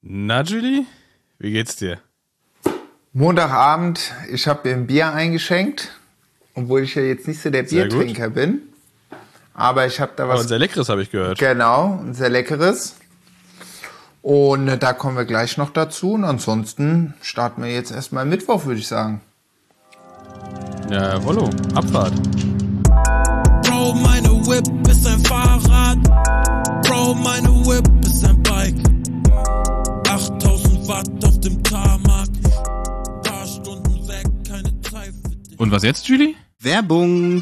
Na, Julie, wie geht's dir? Montagabend, ich habe mir ein Bier eingeschenkt, obwohl ich ja jetzt nicht so der Biertrinker bin. Aber ich habe da was... Aber ein sehr leckeres, habe ich gehört. Genau, ein sehr leckeres. Und da kommen wir gleich noch dazu. Und ansonsten starten wir jetzt erstmal Mittwoch, würde ich sagen. Ja, Rollo, Abfahrt. Bro, meine Whip ist ein Fahrrad. Bro, meine Whip ist ein Bike. 8000 Watt auf dem Tarmac. Paar Stunden weg, keine Zeit für dich. Und was jetzt, Julie? Werbung.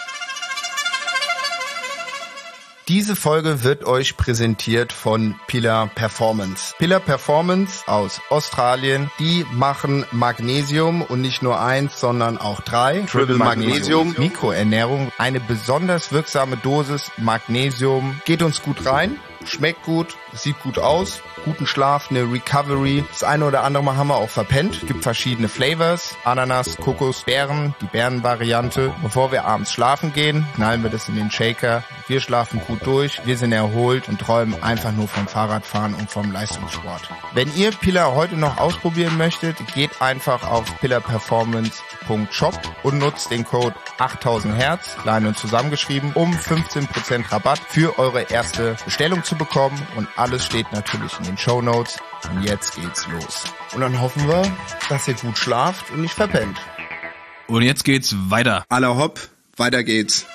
Diese Folge wird euch präsentiert von Pillar Performance. Pillar Performance aus Australien, die machen Magnesium und nicht nur 1, sondern auch 3. Triple Magnesium, Mikroernährung, eine besonders wirksame Dosis Magnesium. Geht uns gut rein, schmeckt gut, sieht gut aus, guten Schlaf, eine Recovery. Das eine oder andere Mal haben wir auch verpennt. Gibt verschiedene Flavors, Ananas, Kokos, Beeren, die Beerenvariante. Bevor wir abends schlafen gehen, knallen wir das in den Shaker. Wir schlafen gut durch, wir sind erholt und träumen einfach nur vom Fahrradfahren und vom Leistungssport. Wenn ihr Pillar heute noch ausprobieren möchtet, geht einfach auf pillarperformance.shop und nutzt den Code 8000 Hertz, klein und zusammengeschrieben, um 15% Rabatt für eure erste Bestellung zu bekommen. Und alles steht natürlich in den Shownotes. Und jetzt geht's los. Und dann hoffen wir, dass ihr gut schlaft und nicht verpennt. Und jetzt geht's weiter. Aller hopp, weiter geht's.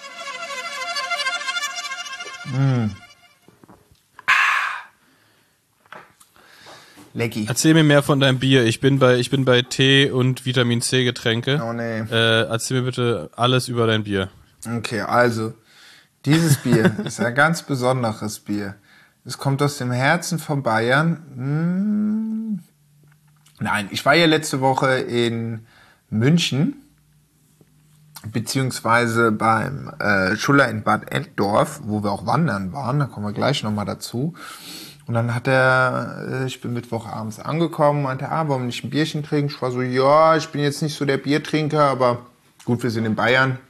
Lecky. Erzähl mir mehr von deinem Bier. Ich bin bei Tee und Vitamin C Getränke. Oh nee. Erzähl mir bitte alles über dein Bier. Okay, also, dieses Bier ist ein ganz besonderes Bier. Es kommt aus dem Herzen von Bayern. Nein, ich war ja letzte Woche in München, beziehungsweise beim Schuller in Bad Endorf, wo wir auch wandern waren. Da kommen wir gleich nochmal dazu. Und dann hat ich bin Mittwochabends angekommen, meinte, warum nicht ein Bierchen trinken? Ich war so, ja, ich bin jetzt nicht so der Biertrinker, aber gut, wir sind in Bayern.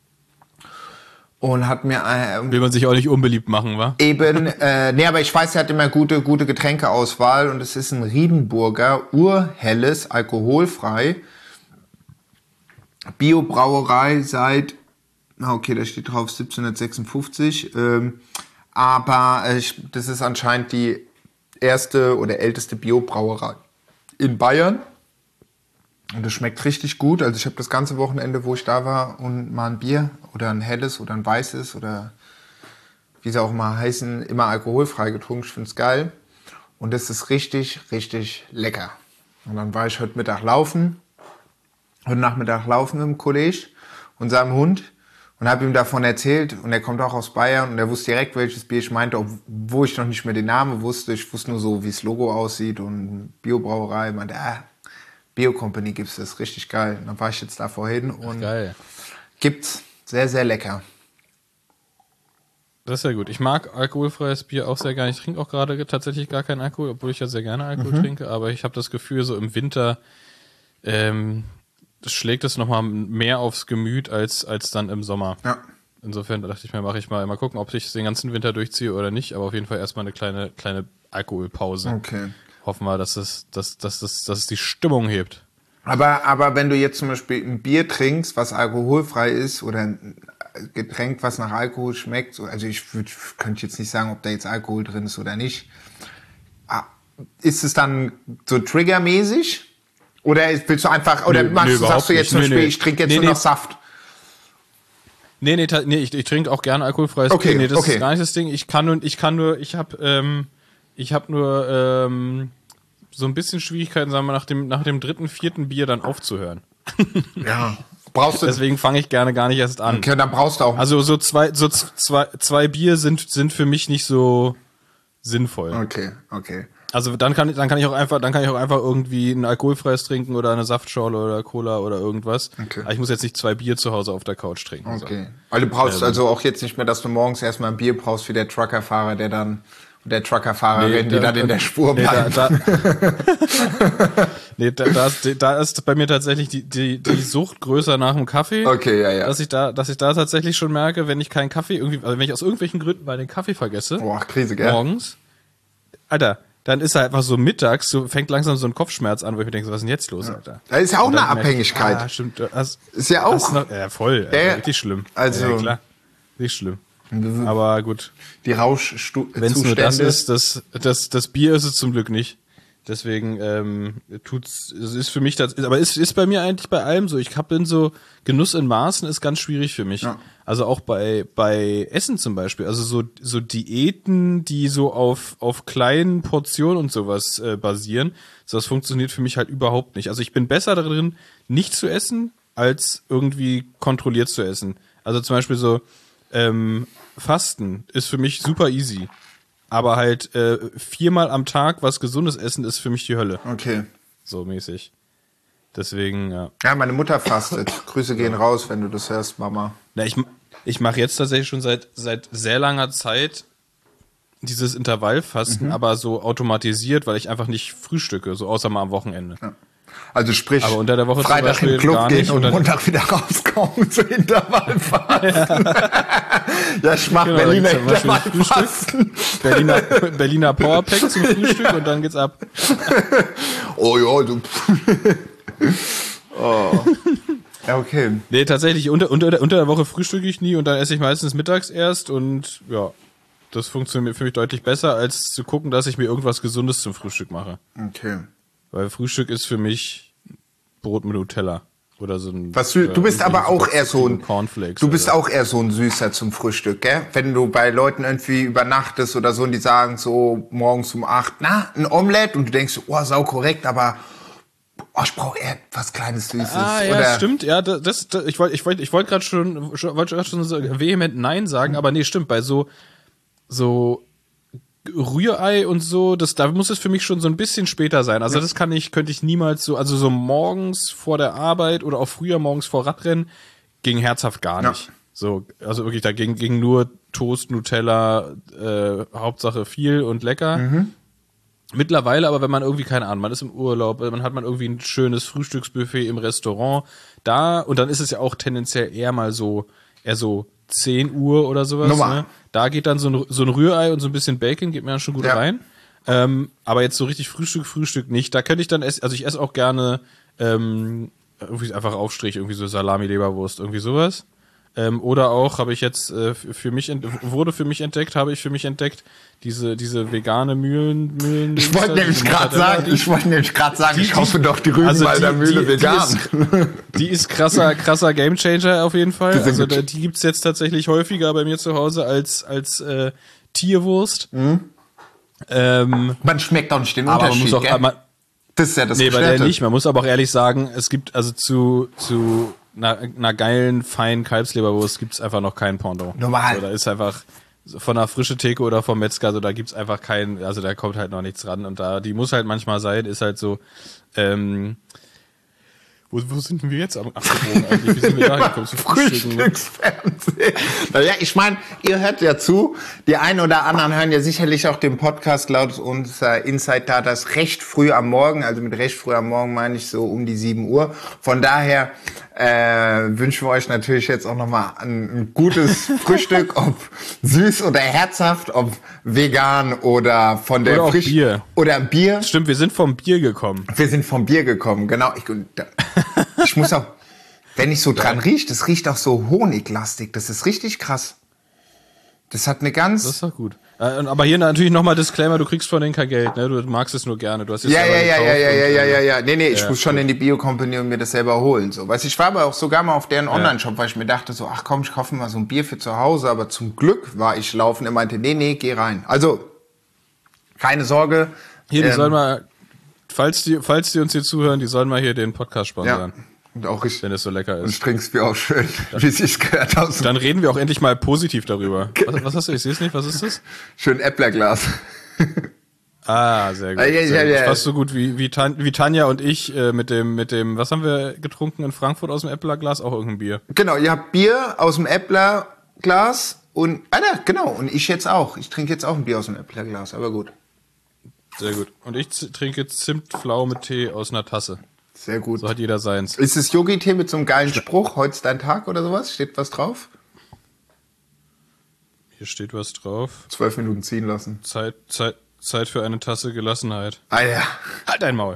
Und hat mir... Will man sich auch nicht unbeliebt machen, wa? Eben, nee, aber ich weiß, er hat immer gute Getränkeauswahl und es ist ein Riedenburger, urhelles, alkoholfrei, Biobrauerei seit, okay, da steht drauf 1756, aber das ist anscheinend die erste oder älteste Biobrauerei in Bayern. Und das schmeckt richtig gut. Also ich habe das ganze Wochenende, wo ich da war, und mal ein Bier oder ein helles oder ein weißes oder wie sie auch mal heißen, immer alkoholfrei getrunken. Ich finde es geil. Und das ist richtig, richtig lecker. Und dann war ich heute Nachmittag laufen im College und seinem Hund und habe ihm davon erzählt. Und er kommt auch aus Bayern und er wusste direkt, welches Bier ich meinte, obwohl ich noch nicht mehr den Namen wusste. Ich wusste nur so, wie das Logo aussieht und Biobrauerei. Ich meinte, Bio-Company gibt's, das ist richtig geil. Und dann war ich jetzt da vorhin und geil. Gibt's sehr, sehr lecker. Das ist ja gut. Ich mag alkoholfreies Bier auch sehr gerne. Ich trinke auch gerade tatsächlich gar keinen Alkohol, obwohl ich ja sehr gerne Alkohol trinke. Aber ich habe das Gefühl, so im Winter schlägt es nochmal mehr aufs Gemüt als dann im Sommer. Ja. Insofern dachte ich mir, mache ich mal gucken, ob ich den ganzen Winter durchziehe oder nicht. Aber auf jeden Fall erstmal eine kleine Alkoholpause. Okay. Hoffen wir, dass es die Stimmung hebt. Aber wenn du jetzt zum Beispiel ein Bier trinkst, was alkoholfrei ist, oder ein Getränk, was nach Alkohol schmeckt, also könnte jetzt nicht sagen, ob da jetzt Alkohol drin ist oder nicht. Ist es dann so triggermäßig? Oder willst du einfach, oder sagst du jetzt zum Beispiel, ich trinke jetzt nur noch Saft? Nee, ich trinke auch gerne alkoholfreies Bier. Nee, das ist gar nicht das Ding. Ich habe nur so ein bisschen Schwierigkeiten, sagen wir, nach dem dritten, vierten Bier dann aufzuhören. Ja. Brauchst du? Deswegen fange ich gerne gar nicht erst an. Okay, dann brauchst du auch. Also so zwei Bier sind für mich nicht so sinnvoll. Okay. Also dann kann ich auch einfach irgendwie ein alkoholfreies trinken oder eine Saftschorle oder Cola oder irgendwas. Okay. Aber ich muss jetzt nicht 2 Bier zu Hause auf der Couch trinken. Okay. Weil du brauchst also auch jetzt nicht mehr, dass du morgens erstmal ein Bier brauchst wie der Truckerfahrer, der Truckerfahrerin, die dann in der Spur bleibt. Da ist bei mir tatsächlich die Sucht größer nach dem Kaffee. Okay, ja. Dass ich da tatsächlich schon merke, wenn ich keinen Kaffee wenn ich aus irgendwelchen Gründen mal den Kaffee vergesse. Krise, gell? Morgens. Alter, dann ist er einfach so mittags, so fängt langsam so ein Kopfschmerz an, wo ich mir denke, was ist denn jetzt los, Alter? Da ist ja auch eine Abhängigkeit. Stimmt. Ist ja auch. Ja, voll. Richtig schlimm. Also, ja, klar. Richtig schlimm. Aber gut. Die Rauschzustände. Wenn es nur das ist, das Bier ist es zum Glück nicht. Deswegen es ist für mich das, aber es ist bei mir eigentlich bei allem so. Bin so, Genuss in Maßen ist ganz schwierig für mich. Ja. Also auch bei Essen zum Beispiel. Also so Diäten, die so auf kleinen Portionen und sowas basieren, das funktioniert für mich halt überhaupt nicht. Also ich bin besser darin, nicht zu essen, als irgendwie kontrolliert zu essen. Also zum Beispiel so Fasten ist für mich super easy. Aber halt 4-mal am Tag was Gesundes essen ist für mich die Hölle. Okay. So mäßig. Deswegen, ja. Ja, meine Mutter fastet. Grüße gehen raus, wenn du das hörst, Mama. Na, ich mache jetzt tatsächlich schon seit sehr langer Zeit dieses Intervallfasten, aber so automatisiert, weil ich einfach nicht frühstücke, so außer mal am Wochenende. Ja. Also sprich, aber unter der Woche Freitag zum in den Club gar gehen nicht, und Montag wieder rauskommen zu Intervallfasten. Ja, ich mach genau, Berliner Intervallfasten. Berliner Powerpack zum Frühstück und dann geht's ab. Oh ja, du. Oh. Ja, okay. Nee, tatsächlich, unter der Woche frühstücke ich nie und dann esse ich meistens mittags erst und ja, das funktioniert für mich deutlich besser, als zu gucken, dass ich mir irgendwas Gesundes zum Frühstück mache. Okay. Weil Frühstück ist für mich Brot mit Nutella oder so ein. Du bist aber auch eher so ein Cornflakes. Du bist auch eher so ein Süßer zum Frühstück, gell? Wenn du bei Leuten irgendwie übernachtest oder so und die sagen so morgens um 8, ein Omelett und du denkst, oh, sau korrekt, aber ich brauche eher was Kleines Süßes. Ah, ja, oder stimmt. Ja, ich wollte gerade schon so vehement Nein sagen, aber nee, stimmt. Bei so Rührei und so, da muss es für mich schon so ein bisschen später sein. Also das könnte ich niemals so, also so morgens vor der Arbeit oder auch früher morgens vor Radrennen ging herzhaft gar nicht. So, also wirklich, da ging nur Toast, Nutella, Hauptsache viel und lecker. Mittlerweile aber, wenn man irgendwie, keine Ahnung, man ist im Urlaub, dann hat man irgendwie ein schönes Frühstücksbuffet im Restaurant da und dann ist es ja auch tendenziell eher so 10 Uhr oder sowas. Ne? Da geht dann so ein Rührei und so ein bisschen Bacon, geht mir dann schon gut rein. Aber jetzt so richtig Frühstück nicht. Da könnte ich dann essen, also ich esse auch gerne irgendwie einfach Aufstrich, irgendwie so Salami, Leberwurst, irgendwie sowas. Oder auch habe ich jetzt für mich entdeckt, diese vegane Mühlen. Ich wollte nämlich gerade sagen, ich hoffe doch, die Rügenwalder Mühle vegan. Die ist krasser Gamechanger auf jeden Fall. Also die gibt's jetzt tatsächlich häufiger bei mir zu Hause als Tierwurst. Man schmeckt auch nicht den Unterschied, man muss auch, das ist ja das bei der nicht. Man muss aber auch ehrlich sagen, es gibt also zu einer geilen, feinen Kalbsleberwurst gibt's einfach noch keinen Pendant. Normal. So, da ist einfach von einer frischen Theke oder vom Metzger, so da gibt's einfach keinen, also da kommt halt noch nichts ran und die muss halt manchmal sein, ist halt so, wo sind wir jetzt abgebogen eigentlich? Wie sind wir da gekommen? Frühstücksfernsehen. Naja, ich meine, ihr hört ja zu. Die einen oder anderen hören ja sicherlich auch den Podcast laut unserer Inside Datas recht früh am Morgen. Also mit recht früh am Morgen meine ich so um die 7 Uhr. Von daher wünschen wir euch natürlich jetzt auch nochmal ein gutes Frühstück, ob süß oder herzhaft, ob vegan oder von der frisch Bier. Oder Bier. Stimmt, wir sind vom Bier gekommen. Genau. Ich muss auch, wenn ich so dran rieche, das riecht auch so honiglastig. Das ist richtig krass. Das hat eine ganz... Das ist doch gut. Aber hier natürlich nochmal Disclaimer, du kriegst von denen kein Geld, ne? Du magst es nur gerne. Du hast es Ja. Nee, ich muss schon in die Bio-Company und mir das selber holen. So. Weißt, ich war aber auch sogar mal auf deren Online-Shop, weil ich mir dachte so, ach komm, ich kaufe mal so ein Bier für zu Hause. Aber zum Glück war ich laufen. Er meinte, nee, geh rein. Also, keine Sorge. Hier, die sollen mal, falls die uns hier zuhören, die sollen mal hier den Podcast sponsern. Ja. Und auch ich, wenn es so lecker ist. Und ich trink's Bier auch schön, wie es sich gehört aus. Dann reden wir auch endlich mal positiv darüber. Was hast du? Ich sehe es nicht. Was ist das? Schön Äpplerglas. Ah, sehr gut. Ja. Fast so gut wie Tanja und ich mit dem, was haben wir getrunken in Frankfurt aus dem Äpplerglas? Auch irgendein Bier. Genau, ihr habt Bier aus dem Äpplerglas und, genau, und ich jetzt auch. Ich trinke jetzt auch ein Bier aus dem Äpplerglas, aber gut. Sehr gut. Und ich trinke Zimtpflaume-Tee aus einer Tasse. Sehr gut. So hat jeder seins. Ist es Yogi-Tee mit so einem geilen Spruch? Heute ist dein Tag oder sowas? Steht was drauf? Hier steht was drauf. 12 Minuten ziehen lassen. Zeit Zeit für eine Tasse Gelassenheit. Ah ja. Halt dein Maul.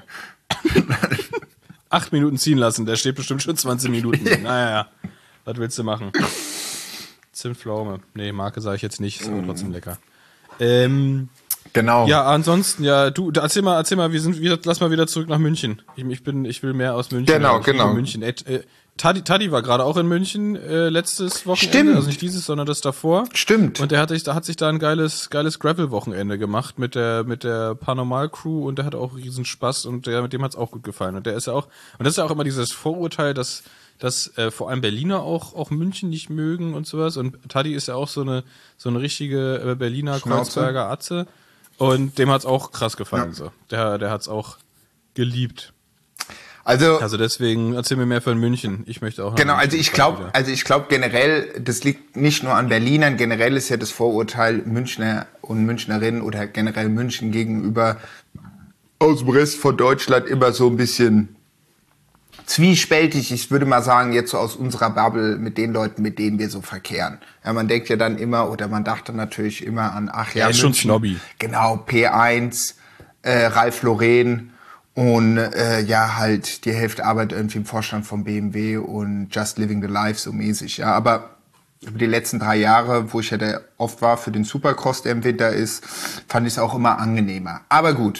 8 Minuten ziehen lassen, der steht bestimmt schon 20 Minuten. Naja, was willst du machen? Zimtpflaume. Nee, Marke sage ich jetzt nicht, ist aber trotzdem lecker. Genau. Ja, ansonsten, ja, du, erzähl mal, lass mal wieder zurück nach München. Ich will mehr aus München. Genau. München. Taddy war gerade auch in München letztes Wochenende, Stimmt. also nicht dieses, sondern das davor. Stimmt. Und der hat sich da ein geiles Gravel-Wochenende gemacht mit der Paranormal-Crew und der hat auch riesen Spaß und mit dem hat's auch gut gefallen. Und der ist ja auch, und das ist ja auch immer dieses Vorurteil, dass vor allem Berliner auch München nicht mögen und sowas. Und Taddy ist ja auch so eine richtige Berliner Schnauze. Kreuzberger Atze. Und dem hat's auch krass gefallen, so. Der hat's auch geliebt. Also deswegen erzähl mir mehr von München. Ich möchte auch. genau, also ich glaube generell, das liegt nicht nur an Berlinern, generell ist ja das Vorurteil Münchner und Münchnerinnen oder generell München gegenüber aus dem Rest von Deutschland immer so ein bisschen zwiespältig. Ich würde mal sagen, jetzt so aus unserer Bubble mit den Leuten, mit denen wir so verkehren. Ja, man denkt ja dann immer, oder man dachte natürlich immer an, ach ja, ist schon Snobby. Genau, P1, Ralf Lauren und ja, halt die Hälfte arbeitet irgendwie im Vorstand von BMW und Just Living the Life so mäßig. Ja, aber über die letzten 3 Jahre, wo ich ja oft war für den Supercross, der im Winter ist, fand ich es auch immer angenehmer. Aber gut,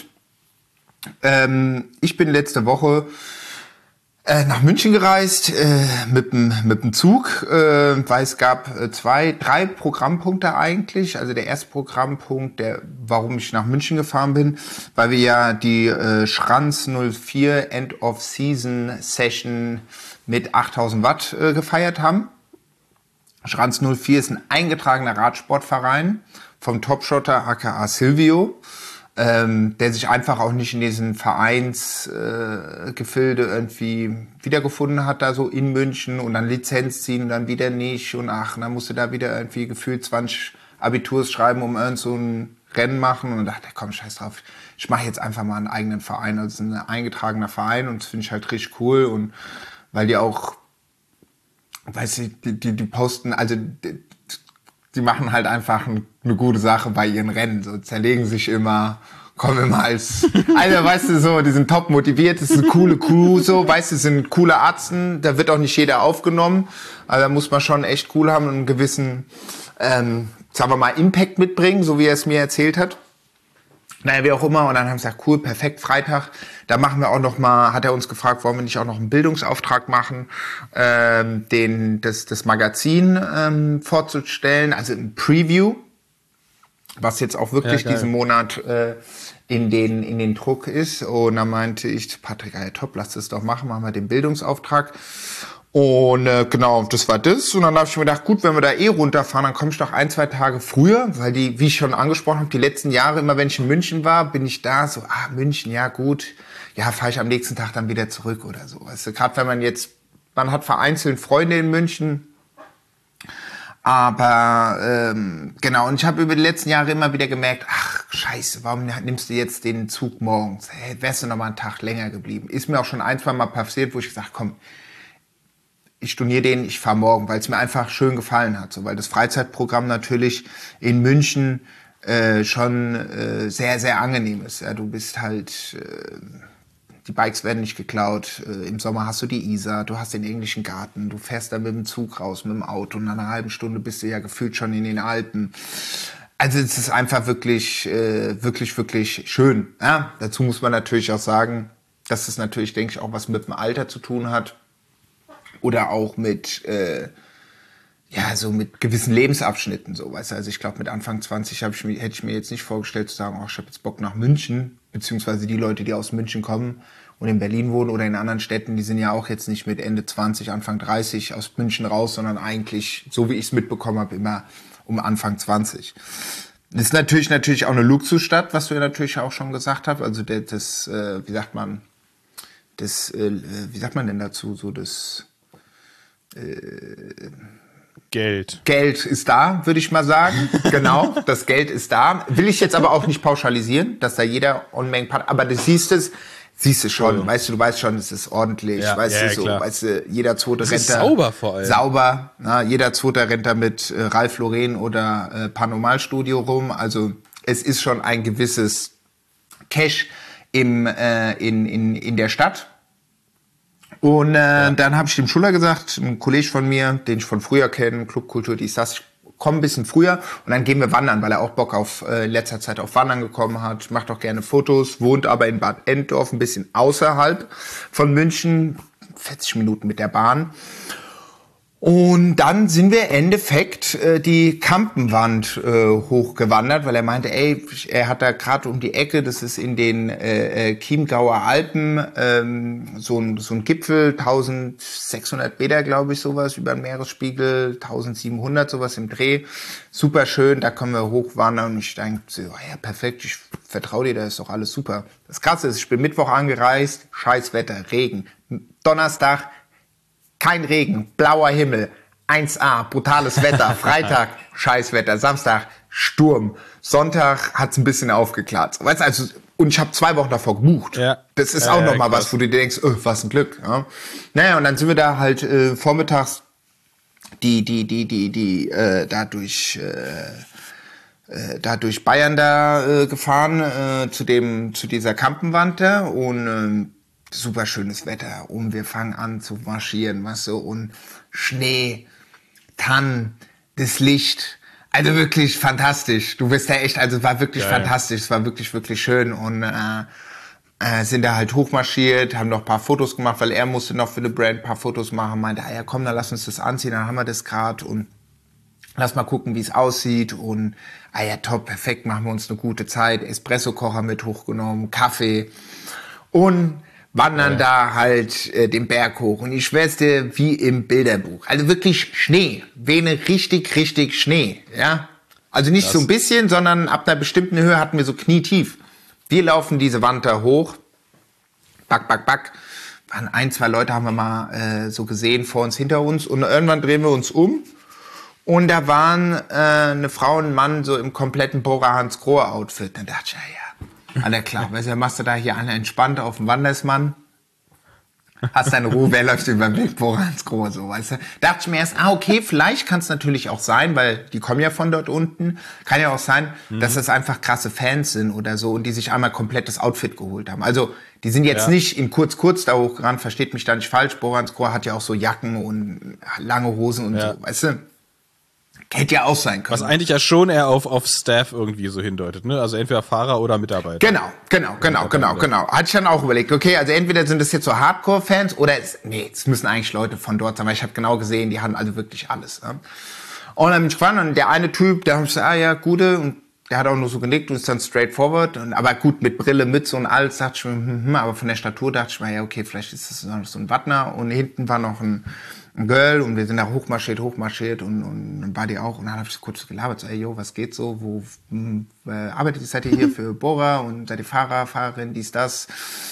ich bin letzte Woche nach München gereist mit dem Zug, weil es gab 3 Programmpunkte eigentlich. Also der erste Programmpunkt, warum ich nach München gefahren bin, weil wir ja die Schranz 04 End of Season Session mit 8000 Watt gefeiert haben. Schranz 04 ist ein eingetragener Radsportverein vom Topshotter aka Silvio. Der sich einfach auch nicht in diesen Vereinsgefilde irgendwie wiedergefunden hat, da so in München und dann Lizenz ziehen und dann wieder nicht und dann musste da wieder irgendwie gefühlt 20 Abiturs schreiben, um irgend so ein Rennen machen und dachte, komm, scheiß drauf, ich mache jetzt einfach mal einen eigenen Verein, also ein eingetragener Verein und das finde ich halt richtig cool und weil die auch, weißt du, die posten, also die machen halt einfach eine gute Sache bei ihren Rennen, so zerlegen sich immer, kommen immer als, also weißt du so, die sind top motiviert, das ist eine coole Crew, so, weißt du, sind coole Arzten, da wird auch nicht jeder aufgenommen, also da muss man schon echt cool haben und einen gewissen, sagen wir mal, Impact mitbringen, so wie er es mir erzählt hat. Naja, wie auch immer. Und dann haben wir gesagt, cool, perfekt, Freitag. Da machen wir auch noch mal, hat er uns gefragt, wollen wir nicht auch noch einen Bildungsauftrag machen, das Magazin vorzustellen, also ein Preview, was jetzt auch wirklich diesen Monat in den Druck ist. Und dann meinte ich, Patrick, ja top, lass das doch machen wir den Bildungsauftrag. Und genau, das war das. Und dann habe ich mir gedacht, gut, wenn wir da runterfahren, dann komme ich doch 1-2 Tage früher, weil wie ich schon angesprochen habe, die letzten Jahre, immer wenn ich in München war, bin ich da so, München, ja gut, ja, fahre ich am nächsten Tag dann wieder zurück oder so. Weißt du, gerade wenn man hat vereinzelt Freunde in München, aber genau, und ich habe über die letzten Jahre immer wieder gemerkt, ach scheiße, warum nimmst du jetzt den Zug morgens? Hey, wärst du noch mal einen Tag länger geblieben? Ist mir auch schon 1-2 Mal passiert, wo ich gesagt, komm, ich storniere den, ich fahre morgen, weil es mir einfach schön gefallen hat. So, weil das Freizeitprogramm natürlich in München schon sehr, sehr angenehm ist. Ja, du bist halt, die Bikes werden nicht geklaut. Im Sommer hast du die Isar, du hast den englischen Garten, du fährst dann mit dem Zug raus, mit dem Auto und nach einer halben Stunde bist du ja gefühlt schon in den Alpen. Also es ist einfach wirklich, wirklich schön. Ja, dazu muss man natürlich auch sagen, dass es natürlich, denke ich, auch was mit dem Alter zu tun hat. Oder auch mit, so mit gewissen Lebensabschnitten, so, weißt du. Also ich glaube, mit Anfang 20 hätte ich mir jetzt nicht vorgestellt zu sagen, ich habe jetzt Bock nach München, beziehungsweise die Leute, die aus München kommen und in Berlin wohnen oder in anderen Städten, die sind ja auch jetzt nicht mit Ende 20, Anfang 30 aus München raus, sondern eigentlich, so wie ich es mitbekommen habe, immer um Anfang 20. Das ist natürlich auch eine Luxusstadt, was du ja natürlich auch schon gesagt hast. Also wie sagt man denn dazu, so das Geld ist da, würde ich mal sagen. Genau, das Geld ist da. Will ich jetzt aber auch nicht pauschalisieren, dass da jeder Unmengen hat. Aber du siehst es schon. Weißt du weißt schon, es ist ordentlich. Ja, weißt du so, klar. Weißt du, jeder zweite Rentner. Ist sauber vor allem. Sauber. Na, jeder zweite Rentner mit Ralf Lauren oder Paranormal Studio rum. Also es ist schon ein gewisses Cash in der Stadt. Und dann habe ich dem Schuller gesagt, ein Kollege von mir, den ich von früher kenne, Clubkultur, dies, das, ich komme ein bisschen früher und dann gehen wir wandern, weil er auch Bock auf letzter Zeit auf Wandern gekommen hat, macht auch gerne Fotos, wohnt aber in Bad Endorf, ein bisschen außerhalb von München, 40 Minuten mit der Bahn. Und dann sind wir im Endeffekt die Kampenwand hochgewandert, weil er meinte, er hat da gerade um die Ecke, das ist in den Chiemgauer Alpen, so ein Gipfel, 1600 Meter, glaube ich, sowas, über den Meeresspiegel, 1700, sowas im Dreh. Super schön, da können wir hochwandern und ich denke, so, ja, perfekt, ich vertraue dir, da ist doch alles super. Das Krasse ist, ich bin Mittwoch angereist, scheiß Wetter, Regen. Donnerstag, kein Regen, blauer Himmel, 1A, brutales Wetter. Freitag, Scheißwetter. Samstag, Sturm. Sonntag hat's ein bisschen aufgeklärt. So, weißt du, also, und ich habe 2 Wochen davor gebucht. Ja. Das ist auch nochmal was, wo du dir denkst, was ein Glück. Ja. Naja, und dann sind wir da halt vormittags da durch Bayern da gefahren zu dieser Kampenwand da und super schönes Wetter und wir fangen an zu marschieren, weißt du, und Schnee, Tannen, das Licht, also wirklich fantastisch. Du bist ja echt, also es war wirklich fantastisch, es war wirklich, wirklich schön und sind da halt hochmarschiert, haben noch ein paar Fotos gemacht, weil er musste noch für eine Brand ein paar Fotos machen, meinte, ja komm, dann lass uns das anziehen, dann haben wir das gerade und lass mal gucken, wie es aussieht und ja top, perfekt, machen wir uns eine gute Zeit, Espresso-Kocher mit hochgenommen, Kaffee und wandern da halt den Berg hoch. Und ich schwör's dir, wie im Bilderbuch. Also wirklich Schnee. Vene richtig, richtig Schnee. Ja? Also nicht so ein bisschen, sondern ab einer bestimmten Höhe hatten wir so knietief. Wir laufen diese Wand da hoch. Back. Waren 1, 2 Leute, haben wir mal so gesehen, vor uns, hinter uns. Und irgendwann drehen wir uns um. Und da waren eine Frau und ein Mann so im kompletten Bora Hans Grohe Outfit. Dann dachte ich, ja. Alles klar, weißt du, machst du da hier alle entspannt auf dem Wandersmann, hast deine Ruhe, wer läuft über den Weg, Bora Hans Grohe, so, weißt du. Dachte ich mir erst, okay, vielleicht kann es natürlich auch sein, weil die kommen ja von dort unten, kann ja auch sein, dass das einfach krasse Fans sind oder so und die sich einmal komplett das Outfit geholt haben. Also, die sind jetzt nicht in kurz da hochgerannt, versteht mich da nicht falsch, Bora Hans Grohe hat ja auch so Jacken und lange Hosen und so, weißt du. Hätte ja auch sein können. Was eigentlich ja schon eher auf Staff irgendwie so hindeutet, ne? Also entweder Fahrer oder Mitarbeiter. Genau. Hatte ich dann auch überlegt, okay, also entweder sind das jetzt so Hardcore-Fans oder es müssen eigentlich Leute von dort sein, weil ich habe genau gesehen, die haben also wirklich alles. Ne? Und dann bin ich gefahren und der eine Typ, der hat gesagt, ja, gute, und der hat auch nur so genickt und ist dann straightforward, aber gut, mit Brille, Mütze und alles, dachte ich mir, aber von der Statur dachte ich mir, ja, okay, vielleicht ist das noch so ein Wattner und hinten war noch ein Girl und wir sind da hochmarschiert und dann war die auch und dann habe ich kurz gelabert, so, ey, yo, was geht so, wo seid ihr hier für Bora und seid ihr Fahrerin, dies, das,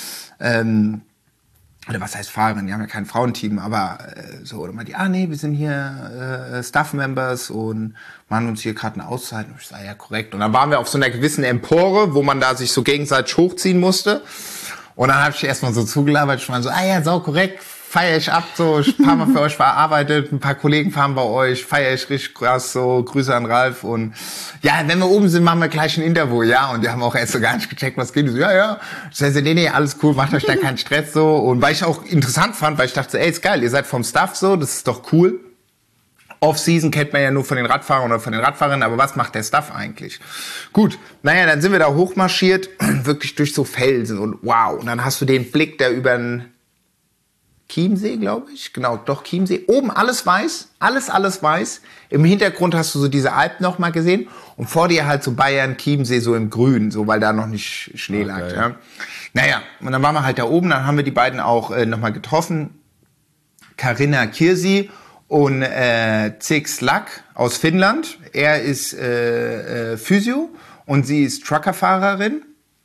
oder was heißt Fahrerin, die haben ja kein Frauenteam, aber so, oder mal die, nee, wir sind hier Staff-Members und machen uns hier gerade eine Auszeit und ich sage, ja, korrekt und dann waren wir auf so einer gewissen Empore, wo man da sich so gegenseitig hochziehen musste und dann habe ich erstmal so zugelabert, ich meine so, ja, sau korrekt, feiere ich ab, so, ein paar Mal für euch verarbeitet, ein paar Kollegen fahren bei euch, feiere ich richtig krass, so, Grüße an Ralf und ja, wenn wir oben sind, machen wir gleich ein Interview, ja, und die haben auch erst so gar nicht gecheckt, was geht, so, ja, ich sage, nee, alles cool, macht euch da keinen Stress, so, und weil ich auch interessant fand, weil ich dachte, ey, ist geil, ihr seid vom Staff so, das ist doch cool. Off-Season kennt man ja nur von den Radfahrern oder von den Radfahrern, aber was macht der Staff eigentlich? Gut, naja, dann sind wir da hochmarschiert, wirklich durch so Felsen und wow, und dann hast du den Blick da über den Chiemsee, glaube ich. Genau, doch Chiemsee. Oben alles weiß, alles weiß. Im Hintergrund hast du so diese Alpen noch mal gesehen und vor dir halt so Bayern, Chiemsee so im Grün, so weil da noch nicht Schnee lag. Ja. Naja, und dann waren wir halt da oben, dann haben wir die beiden auch noch mal getroffen. Carina Kirsi und Zix Lack aus Finnland. Er ist Physio und sie ist Truckerfahrerin.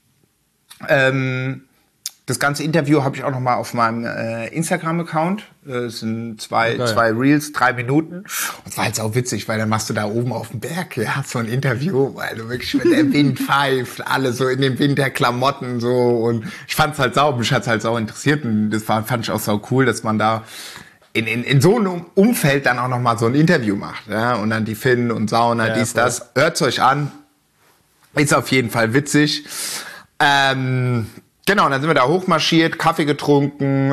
Das ganze Interview habe ich auch noch mal auf meinem Instagram-Account. Es sind zwei Reels, 3 Minuten. Und es war halt auch witzig, weil dann machst du da oben auf dem Berg, ja, so ein Interview, weil du wirklich mit der Wind pfeift, alle so in den Winterklamotten so. Und ich fand's halt mich hat's halt sau interessiert. Und das fand ich auch sau cool, dass man da in so einem Umfeld dann auch noch mal so ein Interview macht, ja. Und dann die Finnen und Sauna, das. Hört's euch an. Ist auf jeden Fall witzig. Genau, dann sind wir da hochmarschiert, Kaffee getrunken,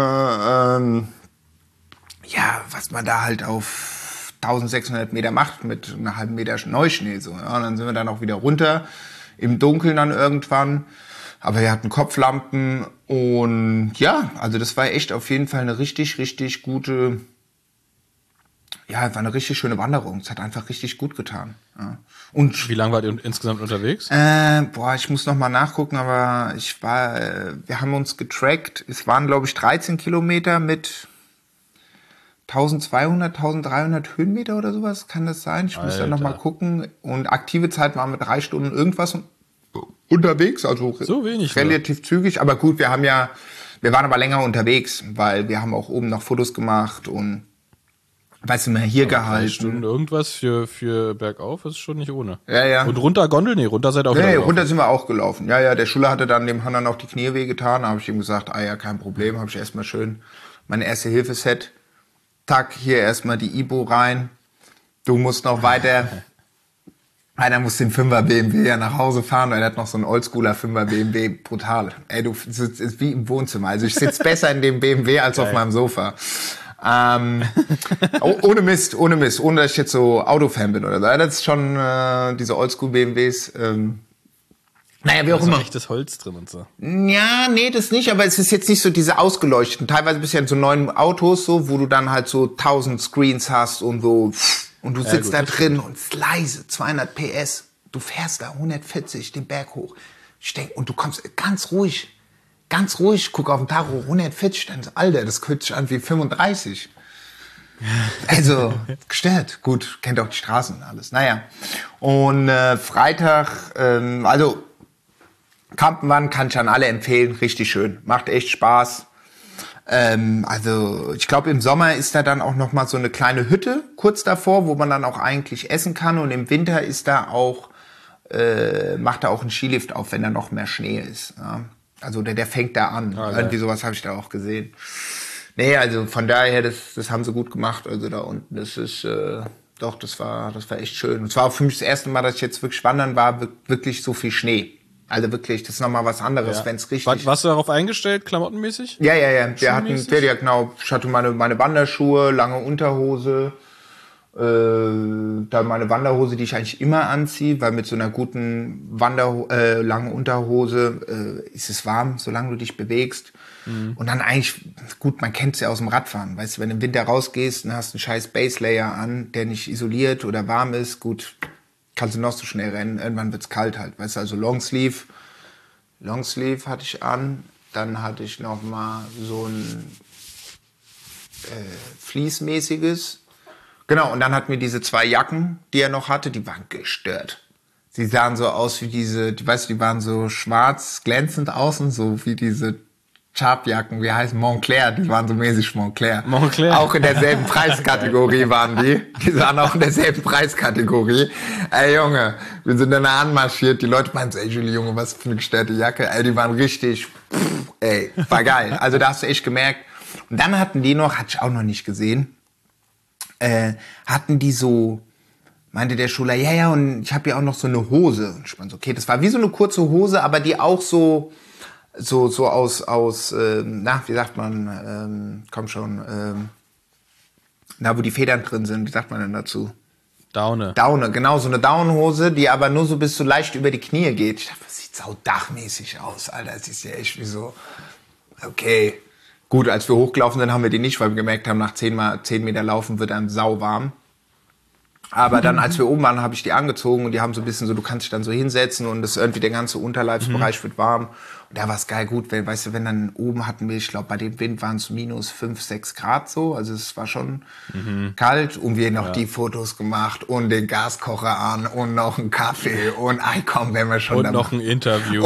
ja, was man da halt auf 1600 Meter macht mit einer halben Meter Neuschnee, so. Ja, und dann sind wir dann auch wieder runter, im Dunkeln dann irgendwann. Aber wir hatten Kopflampen und ja, also das war echt auf jeden Fall eine richtig, richtig gute, ja, war eine richtig schöne Wanderung. Es hat einfach richtig gut getan. Ja. Und wie lange wart ihr insgesamt unterwegs? Ich muss noch mal nachgucken, aber wir haben uns getrackt. Es waren, glaube ich, 13 Kilometer mit 1200, 1300 Höhenmeter oder sowas. Kann das sein? Ich muss da noch mal gucken. Und aktive Zeit waren wir 3 Stunden irgendwas unterwegs, also so wenig relativ zügig. Aber gut, wir waren aber länger unterwegs, weil wir haben auch oben noch Fotos gemacht und weißt du, mal hier gehalten. 3 Stunden irgendwas für bergauf ist schon nicht ohne. Ja. Und runter Gondel? Nee, runter seid ihr auch gelaufen. Nee, runter sind wir auch gelaufen. Ja, der Schuller hatte dann dem Hannah noch die Knie wehgetan. Da habe ich ihm gesagt, ja, kein Problem. Habe ich erstmal schön mein Erste-Hilfe-Set. Tack, hier erstmal die Ibo rein. Du musst noch weiter. Einer muss den 5er BMW ja nach Hause fahren, weil er hat noch so einen Oldschooler 5er BMW, brutal. Ey, du sitzt wie im Wohnzimmer. Also ich sitze besser in dem BMW als auf meinem Sofa. Ohne Mist, ohne dass ich jetzt so Autofan bin oder so. Das ist schon diese Oldschool BMWs. Naja, wie auch immer. Da ist echtes Holz drin und so. Ja, nee, das nicht, aber es ist jetzt nicht so diese ausgeleuchteten. Teilweise bist du ja in so neuen Autos, so, wo du dann halt so 1000 Screens hast und so. Und du sitzt da drin und es ist leise, 200 PS. Du fährst da 140 den Berg hoch. Und du kommst ganz ruhig, guck auf den Tacho, 140, dann so, Alter, das hört sich an wie 35. Also, gestört. Gut, kennt auch die Straßen und alles. Naja. Und Freitag, also, Campenwand kann ich an alle empfehlen, richtig schön. Macht echt Spaß. Also ich glaube, im Sommer ist da dann auch noch mal so eine kleine Hütte kurz davor, wo man dann auch eigentlich essen kann. Und im Winter ist da auch, macht da auch ein Skilift auf, wenn da noch mehr Schnee ist. Ja. Also der fängt da an. Irgendwie sowas habe ich da auch gesehen. Nee, also von daher, das haben sie gut gemacht. Also da unten, das ist, doch, das war echt schön. Und zwar auch für mich das erste Mal, dass ich jetzt wirklich wandern war, wirklich so viel Schnee. Also wirklich, das ist nochmal was anderes, wenn es richtig... Warst du darauf eingestellt, klamottenmäßig? Ja. Ich hatte meine Wanderschuhe, lange Unterhose, dann meine Wanderhose, die ich eigentlich immer anziehe, weil mit so einer guten langen Unterhose ist es warm, solange du dich bewegst. Und dann eigentlich, gut, man kennt es ja aus dem Radfahren, weißt du, wenn du im Winter rausgehst und hast einen scheiß Baselayer an, der nicht isoliert oder warm ist, gut, kannst du noch so schnell rennen, irgendwann wird's kalt halt, weißt du, also Longsleeve hatte ich an, dann hatte ich noch mal so ein Fleece-mäßiges, genau, und dann hatten wir diese 2 Jacken, die er noch hatte, die waren gestört. Sie sahen so aus wie diese, die waren so schwarz, glänzend außen, so wie diese Sharp-Jacken, wie heißt Montclair, die waren so mäßig Montclair. Auch in derselben Preiskategorie waren die. Die waren auch in derselben Preiskategorie. Ey Junge, wir sind dann anmarschiert, die Leute meinen so, ey Julie, Junge, was für eine gestörte Jacke. Ey, die waren richtig, war geil. Also da hast du echt gemerkt. Und dann hatten die noch, hatte ich auch noch nicht gesehen, hatten die so, meinte der Schuler, ja, und ich habe ja auch noch so eine Hose. Und ich meinte, okay, das war wie so eine kurze Hose, aber die auch so aus, wie sagt man, wo die Federn drin sind, wie sagt man denn dazu? Daune, genau, so eine Daunenhose, die aber nur so bis so leicht über die Knie geht. Ich dachte, das sieht saudachmäßig aus, Alter, das ist ja echt wie so, okay. Gut, als wir hochgelaufen sind, haben wir die nicht, weil wir gemerkt haben, nach 10 Meter Laufen wird einem sauwarm. Aber dann, als wir oben waren, habe ich die angezogen und die haben so ein bisschen so, du kannst dich dann so hinsetzen und das irgendwie der ganze Unterleibsbereich wird warm. Und da war es geil gut, weil, weißt du, wenn dann oben hatten wir, ich glaube, bei dem Wind waren es minus 5, 6 Grad so, also es war schon kalt und wir noch die Fotos gemacht und den Gaskocher an und noch einen Kaffee und komm, wenn wir schon und noch ein Interview.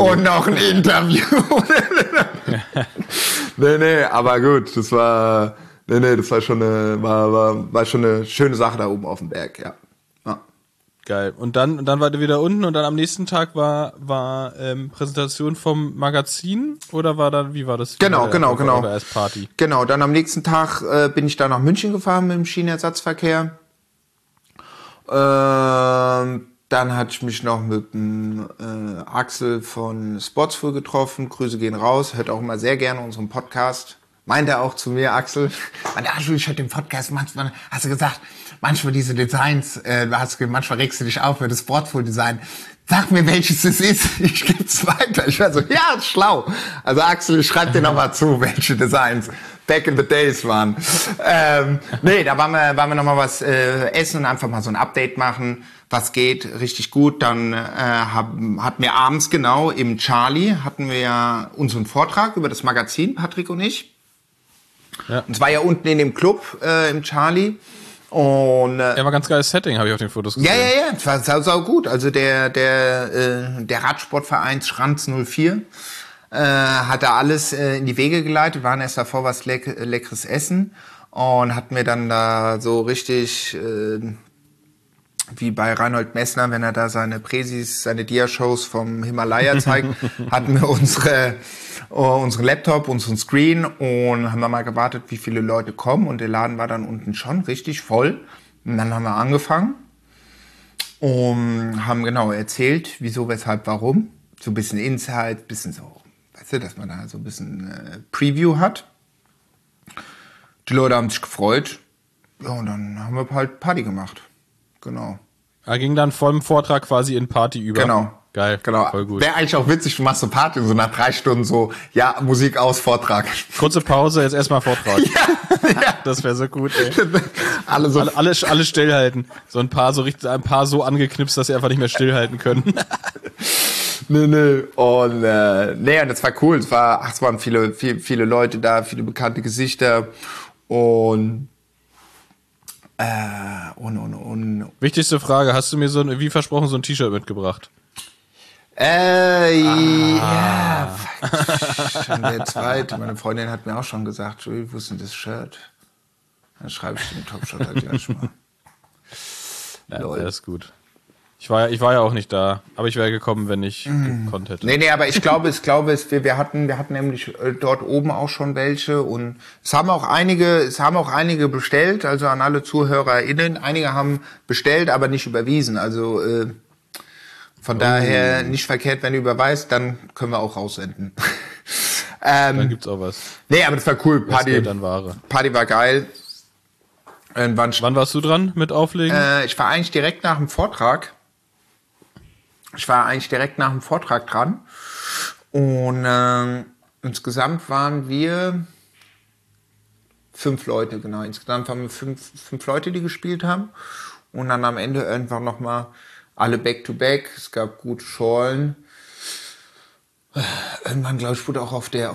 Nee, aber gut, das war schon eine schöne Sache da oben auf dem Berg, ja. Geil. Und dann wart ihr wieder unten und dann am nächsten Tag war Präsentation vom Magazin oder wie war das? Genau. Oder erst Party? Genau, dann am nächsten Tag bin ich da nach München gefahren mit dem Schienenersatzverkehr. Da Dann hatte ich mich noch mit dem Axel von Spotsful getroffen. Grüße gehen raus. Hört auch immer sehr gerne unseren Podcast. Meinte auch zu mir, Axel, ich höre den Podcast manchmal, hast du gesagt, manchmal diese Designs, manchmal regst du dich auf für das Sportful-Design. Sag mir, welches es ist, ich gebe es weiter. Ich war so, ja, ist schlau. Also Axel, ich schreib dir nochmal zu, welche Designs back in the days waren. Nee, da waren wir nochmal was essen und einfach mal so ein Update machen, was geht, richtig gut. Dann hatten wir abends genau im Charlie, hatten wir ja unseren Vortrag über das Magazin, Patrick und ich. Ja. Und zwar ja unten in dem Club im Charlie. Und, war ganz geiles Setting, habe ich auf den Fotos gesehen. Ja, es war sau gut. Also der Radsportverein Schranz 04 hat da alles in die Wege geleitet, waren erst davor was leckeres Essen und hat mir dann da so richtig wie bei Reinhold Messner, wenn er da seine Präsis, seine Dia-Shows vom Himalaya zeigt, hatten wir unseren Laptop, unseren Screen und haben dann mal gewartet, wie viele Leute kommen und der Laden war dann unten schon richtig voll. Und dann haben wir angefangen und haben genau erzählt, wieso, weshalb, warum. So ein bisschen Insight, bisschen so, weißt du, dass man da so ein bisschen Preview hat. Die Leute haben sich gefreut. Ja, und dann haben wir halt Party gemacht. Genau. Er ging dann vom Vortrag quasi in Party über. Genau. Geil. Genau. Voll gut. Wäre eigentlich auch witzig, du machst so Party und so nach 3 Stunden so, ja, Musik aus, Vortrag. Kurze Pause, jetzt erstmal Vortrag. Ja. Das wäre so gut, ey. alle Alle stillhalten. Ein paar so angeknipst, dass sie einfach nicht mehr stillhalten können. Nee. Und und das war cool. Es waren viele Leute da, viele bekannte Gesichter und Wichtigste Frage, hast du mir wie versprochen so ein T-Shirt mitgebracht? Ja. Schon der zweite. Meine Freundin hat mir auch schon gesagt, wo ist denn das Shirt? Dann schreibe ich den Topshot halt gleich mal. Ja, das ist gut. Ich war ja auch nicht da, aber ich wäre gekommen, wenn ich gekonnt hätte. Nee, aber ich glaube, wir hatten nämlich dort oben auch schon welche und es haben auch einige bestellt, also an alle ZuhörerInnen. Einige haben bestellt, aber nicht überwiesen. Also von daher nicht verkehrt, wenn du überweist, dann können wir auch raussenden. Dann gibt's auch was. Nee, aber das war cool. Party war geil. Wann warst du dran mit Auflegen? Ich war eigentlich direkt nach dem Vortrag. Dran. Und insgesamt waren wir 5 Leute, genau. Insgesamt waren wir 5 Leute, die gespielt haben. Und dann am Ende irgendwann nochmal alle back-to-back. Es gab gute Schorlen. Irgendwann, glaube ich, wurde auch auf der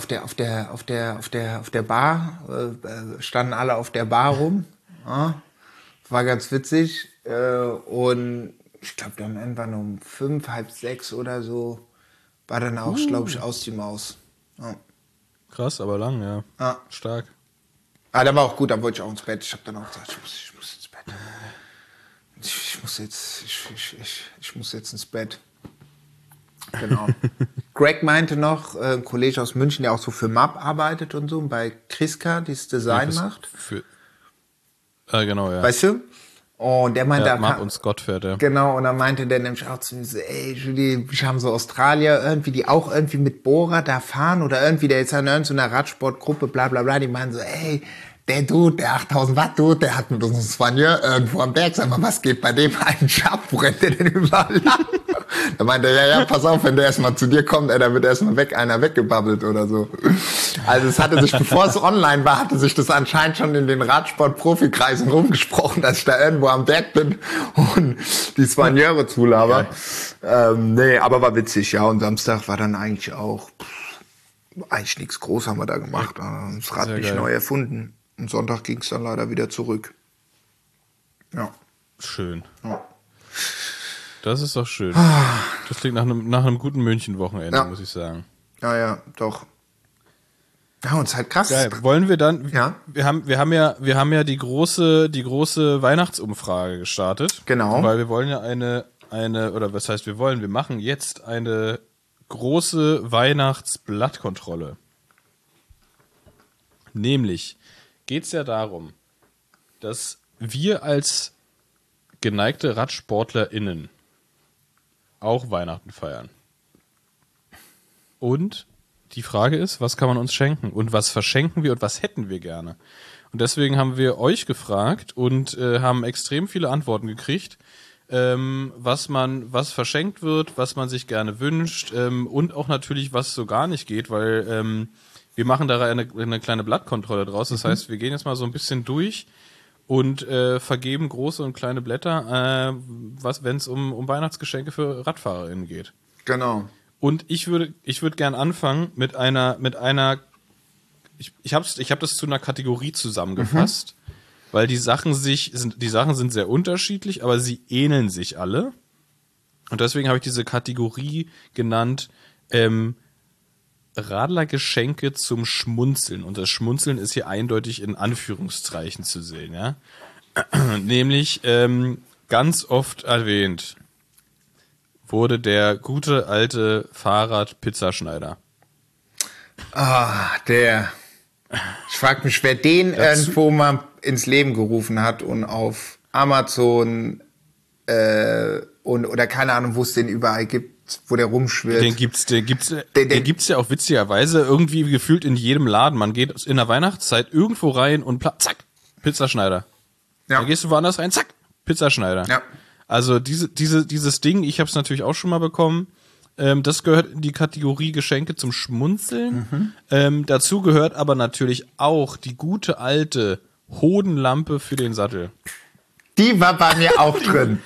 Bar, standen alle auf der Bar rum. Ja, war ganz witzig. Und ich glaube, dann irgendwann um 5, halb 6 oder so war dann auch, glaube ich, aus die Maus. Ja. Krass, aber lang, ja. Stark. Ah, da war auch gut, da wollte ich auch ins Bett. Ich habe dann auch gesagt, ich muss ins Bett. Ich muss jetzt ins Bett. Genau. Greg meinte noch, ein Kollege aus München, der auch so für MAP arbeitet und so, und bei Kriska dieses Design macht. Genau, ja. Weißt du? Und der meinte, Mark und Scott fährt, ja. Genau, und dann meinte der nämlich auch zu mir so, ey, Julie, wir haben so Australier irgendwie, die auch irgendwie mit Bohrer da fahren oder irgendwie, der ist an irgendeiner Radsportgruppe, bla bla bla, die meinen so, ey, der Dude, der 8000 Watt Dude, der hat mit unserem Spanier irgendwo am Berg, sag mal, was geht bei dem eigentlich ab? Wo rennt der denn überall lang? Da meinte er, ja, pass auf, wenn der erstmal zu dir kommt, ey, da wird erstmal einer weggebabbelt oder so. Also es hatte sich, bevor es online war, hatte sich das anscheinend schon in den Radsport-Profikreisen rumgesprochen, dass ich da irgendwo am Berg bin und die Spanieure zulaber. Nee, aber war witzig, ja. Und Samstag war dann eigentlich auch, eigentlich nichts groß haben wir da gemacht. Das Rad nicht neu erfunden. Und Sonntag ging es dann leider wieder zurück. Ja. Schön. Ja. Das ist doch schön. Das klingt nach einem guten München-Wochenende, muss ich sagen. Ja, doch. Ja, und es ist halt krass. Geil. Wollen wir dann? Ja. Wir haben ja die große Weihnachtsumfrage gestartet. Genau. Weil wir wollen ja oder was heißt wir wollen? Wir machen jetzt eine große Weihnachtsblattkontrolle. Nämlich geht's ja darum, dass wir als geneigte RadsportlerInnen auch Weihnachten feiern. Und die Frage ist, was kann man uns schenken? Und was verschenken wir und was hätten wir gerne? Und deswegen haben wir euch gefragt und haben extrem viele Antworten gekriegt, was verschenkt wird, was man sich gerne wünscht und auch natürlich, was so gar nicht geht, weil wir machen da eine kleine Blattkontrolle draus. Das heißt, wir gehen jetzt mal so ein bisschen durch und vergeben große und kleine Blätter, wenn es um Weihnachtsgeschenke für RadfahrerInnen geht. Genau. Und ich würde gern anfangen mit einer ich hab das zu einer Kategorie zusammengefasst, weil die Sachen sind sehr unterschiedlich, aber sie ähneln sich alle. Und deswegen habe ich diese Kategorie genannt, Radlergeschenke zum Schmunzeln. Und das Schmunzeln ist hier eindeutig in Anführungszeichen zu sehen, ja. Nämlich, ganz oft erwähnt wurde der gute alte Fahrrad-Pizzaschneider. Ich frage mich, wer den irgendwo mal ins Leben gerufen hat und auf Amazon oder keine Ahnung, wo es den überall gibt, wo der rumschwirrt. Den gibt's ja auch witzigerweise irgendwie gefühlt in jedem Laden. Man geht in der Weihnachtszeit irgendwo rein und zack, Pizzaschneider. Ja. Dann gehst du woanders rein, zack, Pizzaschneider. Ja. Also dieses Ding, ich habe es natürlich auch schon mal bekommen. Das gehört in die Kategorie Geschenke zum Schmunzeln. Dazu gehört aber natürlich auch die gute alte Hodenlampe für den Sattel. Die war bei mir auch drin.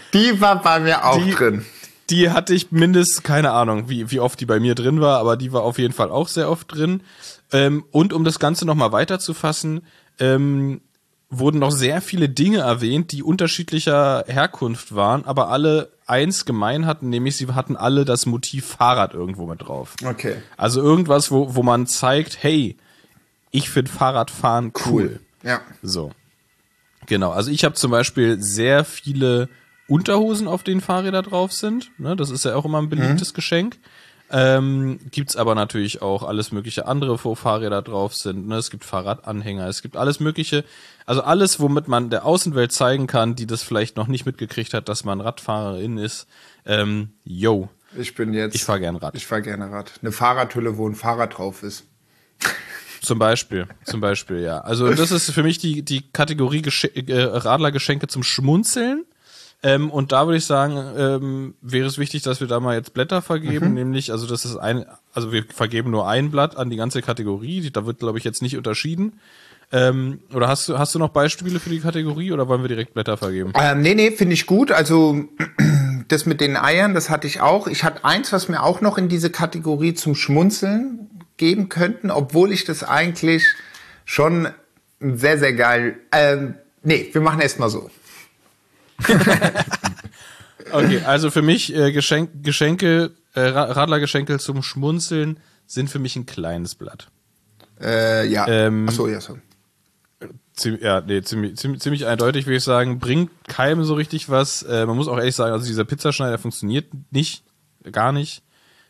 Die hatte ich mindestens, keine Ahnung, wie oft die bei mir drin war, aber die war auf jeden Fall auch sehr oft drin. Und um das Ganze nochmal weiterzufassen, wurden noch sehr viele Dinge erwähnt, die unterschiedlicher Herkunft waren, aber alle eins gemein hatten, nämlich sie hatten alle das Motiv Fahrrad irgendwo mit drauf. Okay. Also irgendwas, wo man zeigt, hey, ich finde Fahrradfahren cool. Ja. So. Genau, also ich habe zum Beispiel sehr viele Unterhosen, auf denen Fahrräder drauf sind. Ne, das ist ja auch immer ein beliebtes Geschenk. Gibt's aber natürlich auch alles mögliche andere, wo Fahrräder drauf sind. Ne? Es gibt Fahrradanhänger, es gibt alles mögliche. Also alles, womit man der Außenwelt zeigen kann, die das vielleicht noch nicht mitgekriegt hat, dass man Radfahrerin ist. Ich fahre gerne Rad. Ich fahre gerne Rad. Eine Fahrradhülle, wo ein Fahrrad drauf ist. Zum Beispiel, ja. Also das ist für mich die Kategorie Radlergeschenke zum Schmunzeln. Und da würde ich sagen, wäre es wichtig, dass wir da mal jetzt Blätter vergeben, nämlich, wir vergeben nur ein Blatt an die ganze Kategorie, da wird, glaube ich, jetzt nicht unterschieden. Oder hast du noch Beispiele für die Kategorie oder wollen wir direkt Blätter vergeben? Nee, finde ich gut. Also das mit den Eiern, das hatte ich auch. Ich hatte eins, was mir auch noch in diese Kategorie zum Schmunzeln geben könnten, obwohl ich das eigentlich schon sehr, sehr geil... wir machen erst mal so. Okay, also für mich Radlergeschenke zum Schmunzeln sind für mich ein kleines Blatt. Achso, ja, so. Ziemlich eindeutig würde ich sagen, bringt keinem so richtig was. Man muss auch ehrlich sagen, also dieser Pizzaschneider funktioniert gar nicht.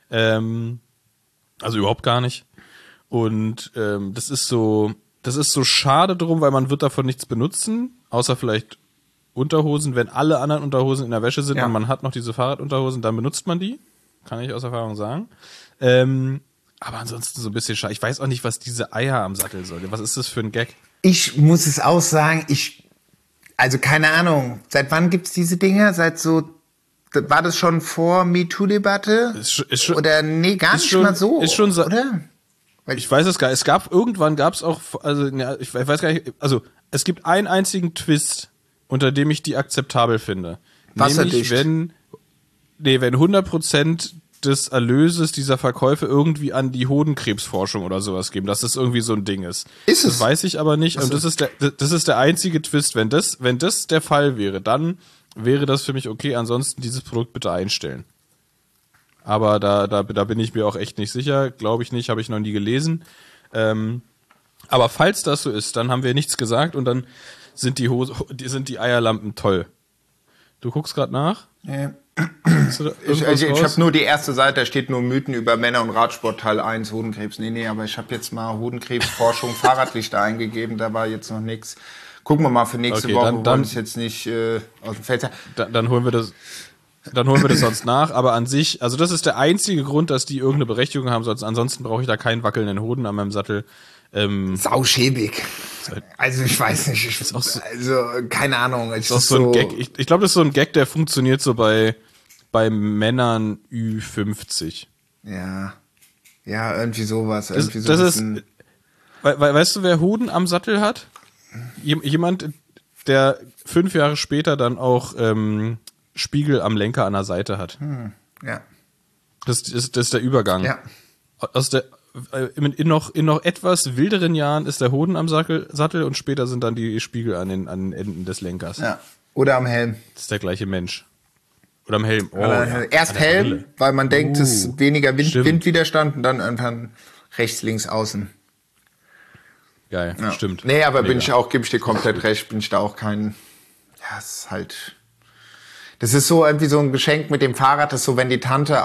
Also überhaupt gar nicht. Und das ist so schade drum, weil man wird davon nichts benutzen, außer vielleicht Unterhosen, wenn alle anderen Unterhosen in der Wäsche sind und man hat noch diese Fahrradunterhosen, dann benutzt man die. Kann ich aus Erfahrung sagen. Aber ansonsten so ein bisschen schade. Ich weiß auch nicht, was diese Eier am Sattel soll. Was ist das für ein Gag? Ich muss es auch sagen, also keine Ahnung, seit wann gibt's diese Dinger? War das schon vor MeToo-Debatte? Oder nee, gar nicht mal so, oder? Ich weiß es gar nicht. Irgendwann gab es auch, ich weiß gar nicht, also es gibt einen einzigen Twist, unter dem ich die akzeptabel finde. Wasserdicht. Nämlich, wenn 100% des Erlöses dieser Verkäufe irgendwie an die Hodenkrebsforschung oder sowas geben, dass das irgendwie so ein Ding ist. Ist es? Das weiß ich aber nicht. Und das ist der einzige Twist. Wenn das der Fall wäre, dann wäre das für mich okay. Ansonsten dieses Produkt bitte einstellen. Aber da bin ich mir auch echt nicht sicher. Glaube ich nicht, habe ich noch nie gelesen. Aber falls das so ist, dann haben wir nichts gesagt und dann sind die Eierlampen toll. Du guckst gerade nach? Ja. Ich habe nur die erste Seite, da steht nur Mythen über Männer- und Radsport Teil 1, Hodenkrebs. Nee, aber ich habe jetzt mal Hodenkrebsforschung, Fahrradlichter eingegeben, da war jetzt noch nichts. Gucken wir mal für nächste Woche, wir wollen es jetzt nicht aus dem Feld. Dann holen wir das. dann holen wir das sonst nach. Aber an sich, also das ist der einzige Grund, dass die irgendeine Berechtigung haben. Ansonsten brauche ich da keinen wackelnden Hoden an meinem Sattel. Sauschäbig. Also ich weiß nicht. So, also keine Ahnung. Ist auch so ein Gag. Ich glaube, das ist so ein Gag, der funktioniert so bei Männern Ü50. Ja, irgendwie sowas. Das ist, weißt du, wer Hoden am Sattel hat? Jemand, der 5 Jahre später dann auch Spiegel am Lenker an der Seite hat. Ja. Das ist der Übergang. Ja. In noch etwas wilderen Jahren ist der Hoden am Sattel und später sind dann die Spiegel an den Enden des Lenkers. Ja. Oder am Helm. Das ist der gleiche Mensch. Oder am Helm. Erst Helm, weil man denkt, es ist weniger stimmt. Windwiderstand und dann irgendwann rechts, links, außen. Geil, Ja. stimmt. Nee, aber Mega. gebe ich dir komplett recht, bin ich da auch kein, ja, es ist halt, das ist so irgendwie so ein Geschenk mit dem Fahrrad, das ist so, wenn die Tante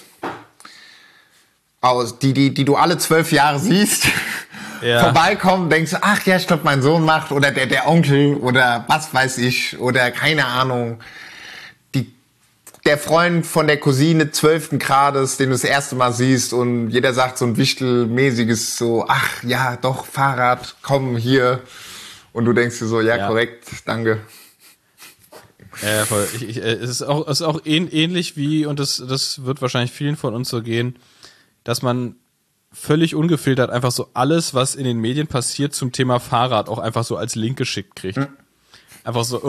die du alle 12 Jahre siehst, vorbeikommt, denkst du, ach ja, ich glaube, mein Sohn macht, oder der Onkel, oder was weiß ich, oder keine Ahnung, der Freund von der Cousine 12. Grades, den du das erste Mal siehst und jeder sagt so ein wichtelmäßiges so, ach ja, doch, Fahrrad, komm hier. Und du denkst dir so, ja. Korrekt, danke. Ja, voll. Es ist auch ähnlich wie, und das wird wahrscheinlich vielen von uns so gehen, dass man völlig ungefiltert einfach so alles, was in den Medien passiert zum Thema Fahrrad, auch einfach so als Link geschickt kriegt. Einfach so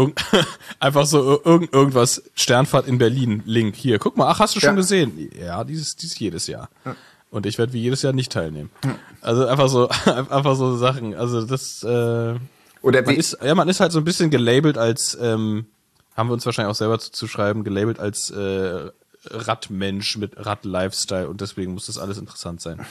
irgendwas, Sternfahrt in Berlin, Link, hier, guck mal, ach, hast du schon gesehen? Ja, dieses jedes Jahr. Und ich werde wie jedes Jahr nicht teilnehmen. Also einfach so Sachen, also das, Oder man ist halt so ein bisschen gelabelt als, haben wir uns wahrscheinlich auch selber zuschreiben, gelabelt als Radmensch mit Rad-Lifestyle und deswegen muss das alles interessant sein.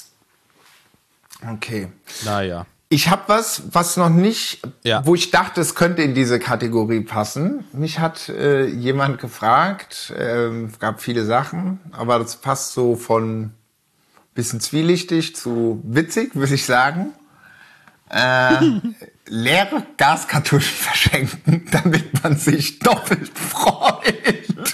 Okay. Naja. Ich habe was noch nicht, wo ich dachte, es könnte in diese Kategorie passen. Mich hat jemand gefragt, gab viele Sachen, aber das passt so von bisschen zwielichtig zu witzig, würde ich sagen. Leere Gaskartuschen verschenken, damit man sich doppelt freut.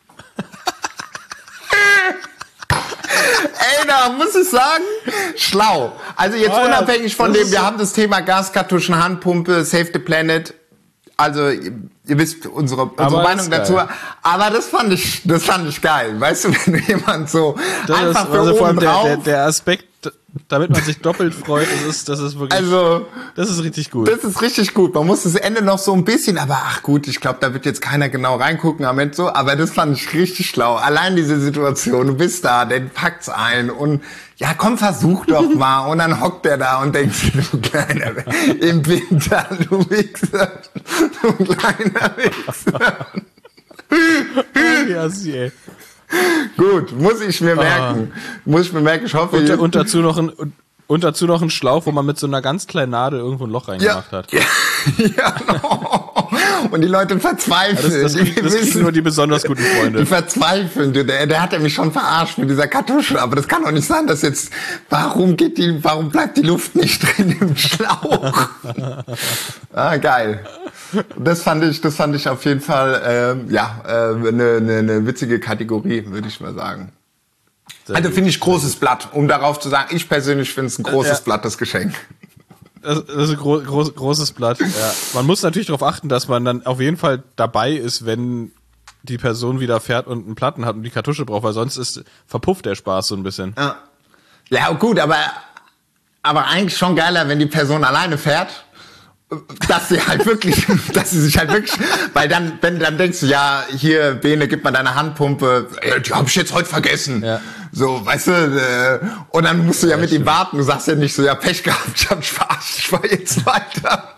Ey, da muss ich sagen, schlau. Also jetzt unabhängig von dem, wir haben das Thema Gaskartuschen, Handpumpe, Save the Planet. Also ihr wisst unsere Meinung dazu. Aber das fand ich geil. Weißt du, wenn du jemand so einfach für vor allem oben drauf... der Aspekt, damit man sich doppelt freut, das ist wirklich, also, das ist richtig gut. Das ist richtig gut. Man muss das Ende noch so ein bisschen, aber ach gut, ich glaube, da wird jetzt keiner genau reingucken am Ende so, aber das fand ich richtig schlau. Allein diese Situation, du bist da, der packt's ein und ja, komm, versuch doch mal. Und dann hockt der da und denkt, du kleiner, im Winter, du Wichser, du kleiner Wichser. Ja, ey. Gut, muss ich mir merken. Ich hoffe... Und dazu noch ein Schlauch, wo man mit so einer ganz kleinen Nadel irgendwo ein Loch reingemacht hat. Ja, no. Und die Leute verzweifeln. Das kriegen nur die besonders guten Freunde. Die verzweifeln. Der hat mich schon verarscht mit dieser Kartusche. Aber das kann doch nicht sein, dass jetzt... Warum bleibt die Luft nicht drin im Schlauch? Geil. Das fand ich auf jeden Fall eine witzige Kategorie, würde ich mal sagen. Also finde ich großes Blatt, um darauf zu sagen, ich persönlich finde es ein großes Blatt, das Geschenk. Das ist ein großes Blatt. Ja. Man muss natürlich darauf achten, dass man dann auf jeden Fall dabei ist, wenn die Person wieder fährt und einen Platten hat und die Kartusche braucht, weil sonst verpufft der Spaß so ein bisschen. Ja gut, aber eigentlich schon geiler, wenn die Person alleine fährt. Dass sie sich halt wirklich, weil dann denkst du, ja, hier, Bene, gib mal deine Handpumpe, die hab ich jetzt heute vergessen. Ja. So, weißt du, und dann musst du ja mit ihm warten, du sagst ja nicht so, ja, Pech gehabt, ich hab mich verarscht, ich fahr jetzt weiter.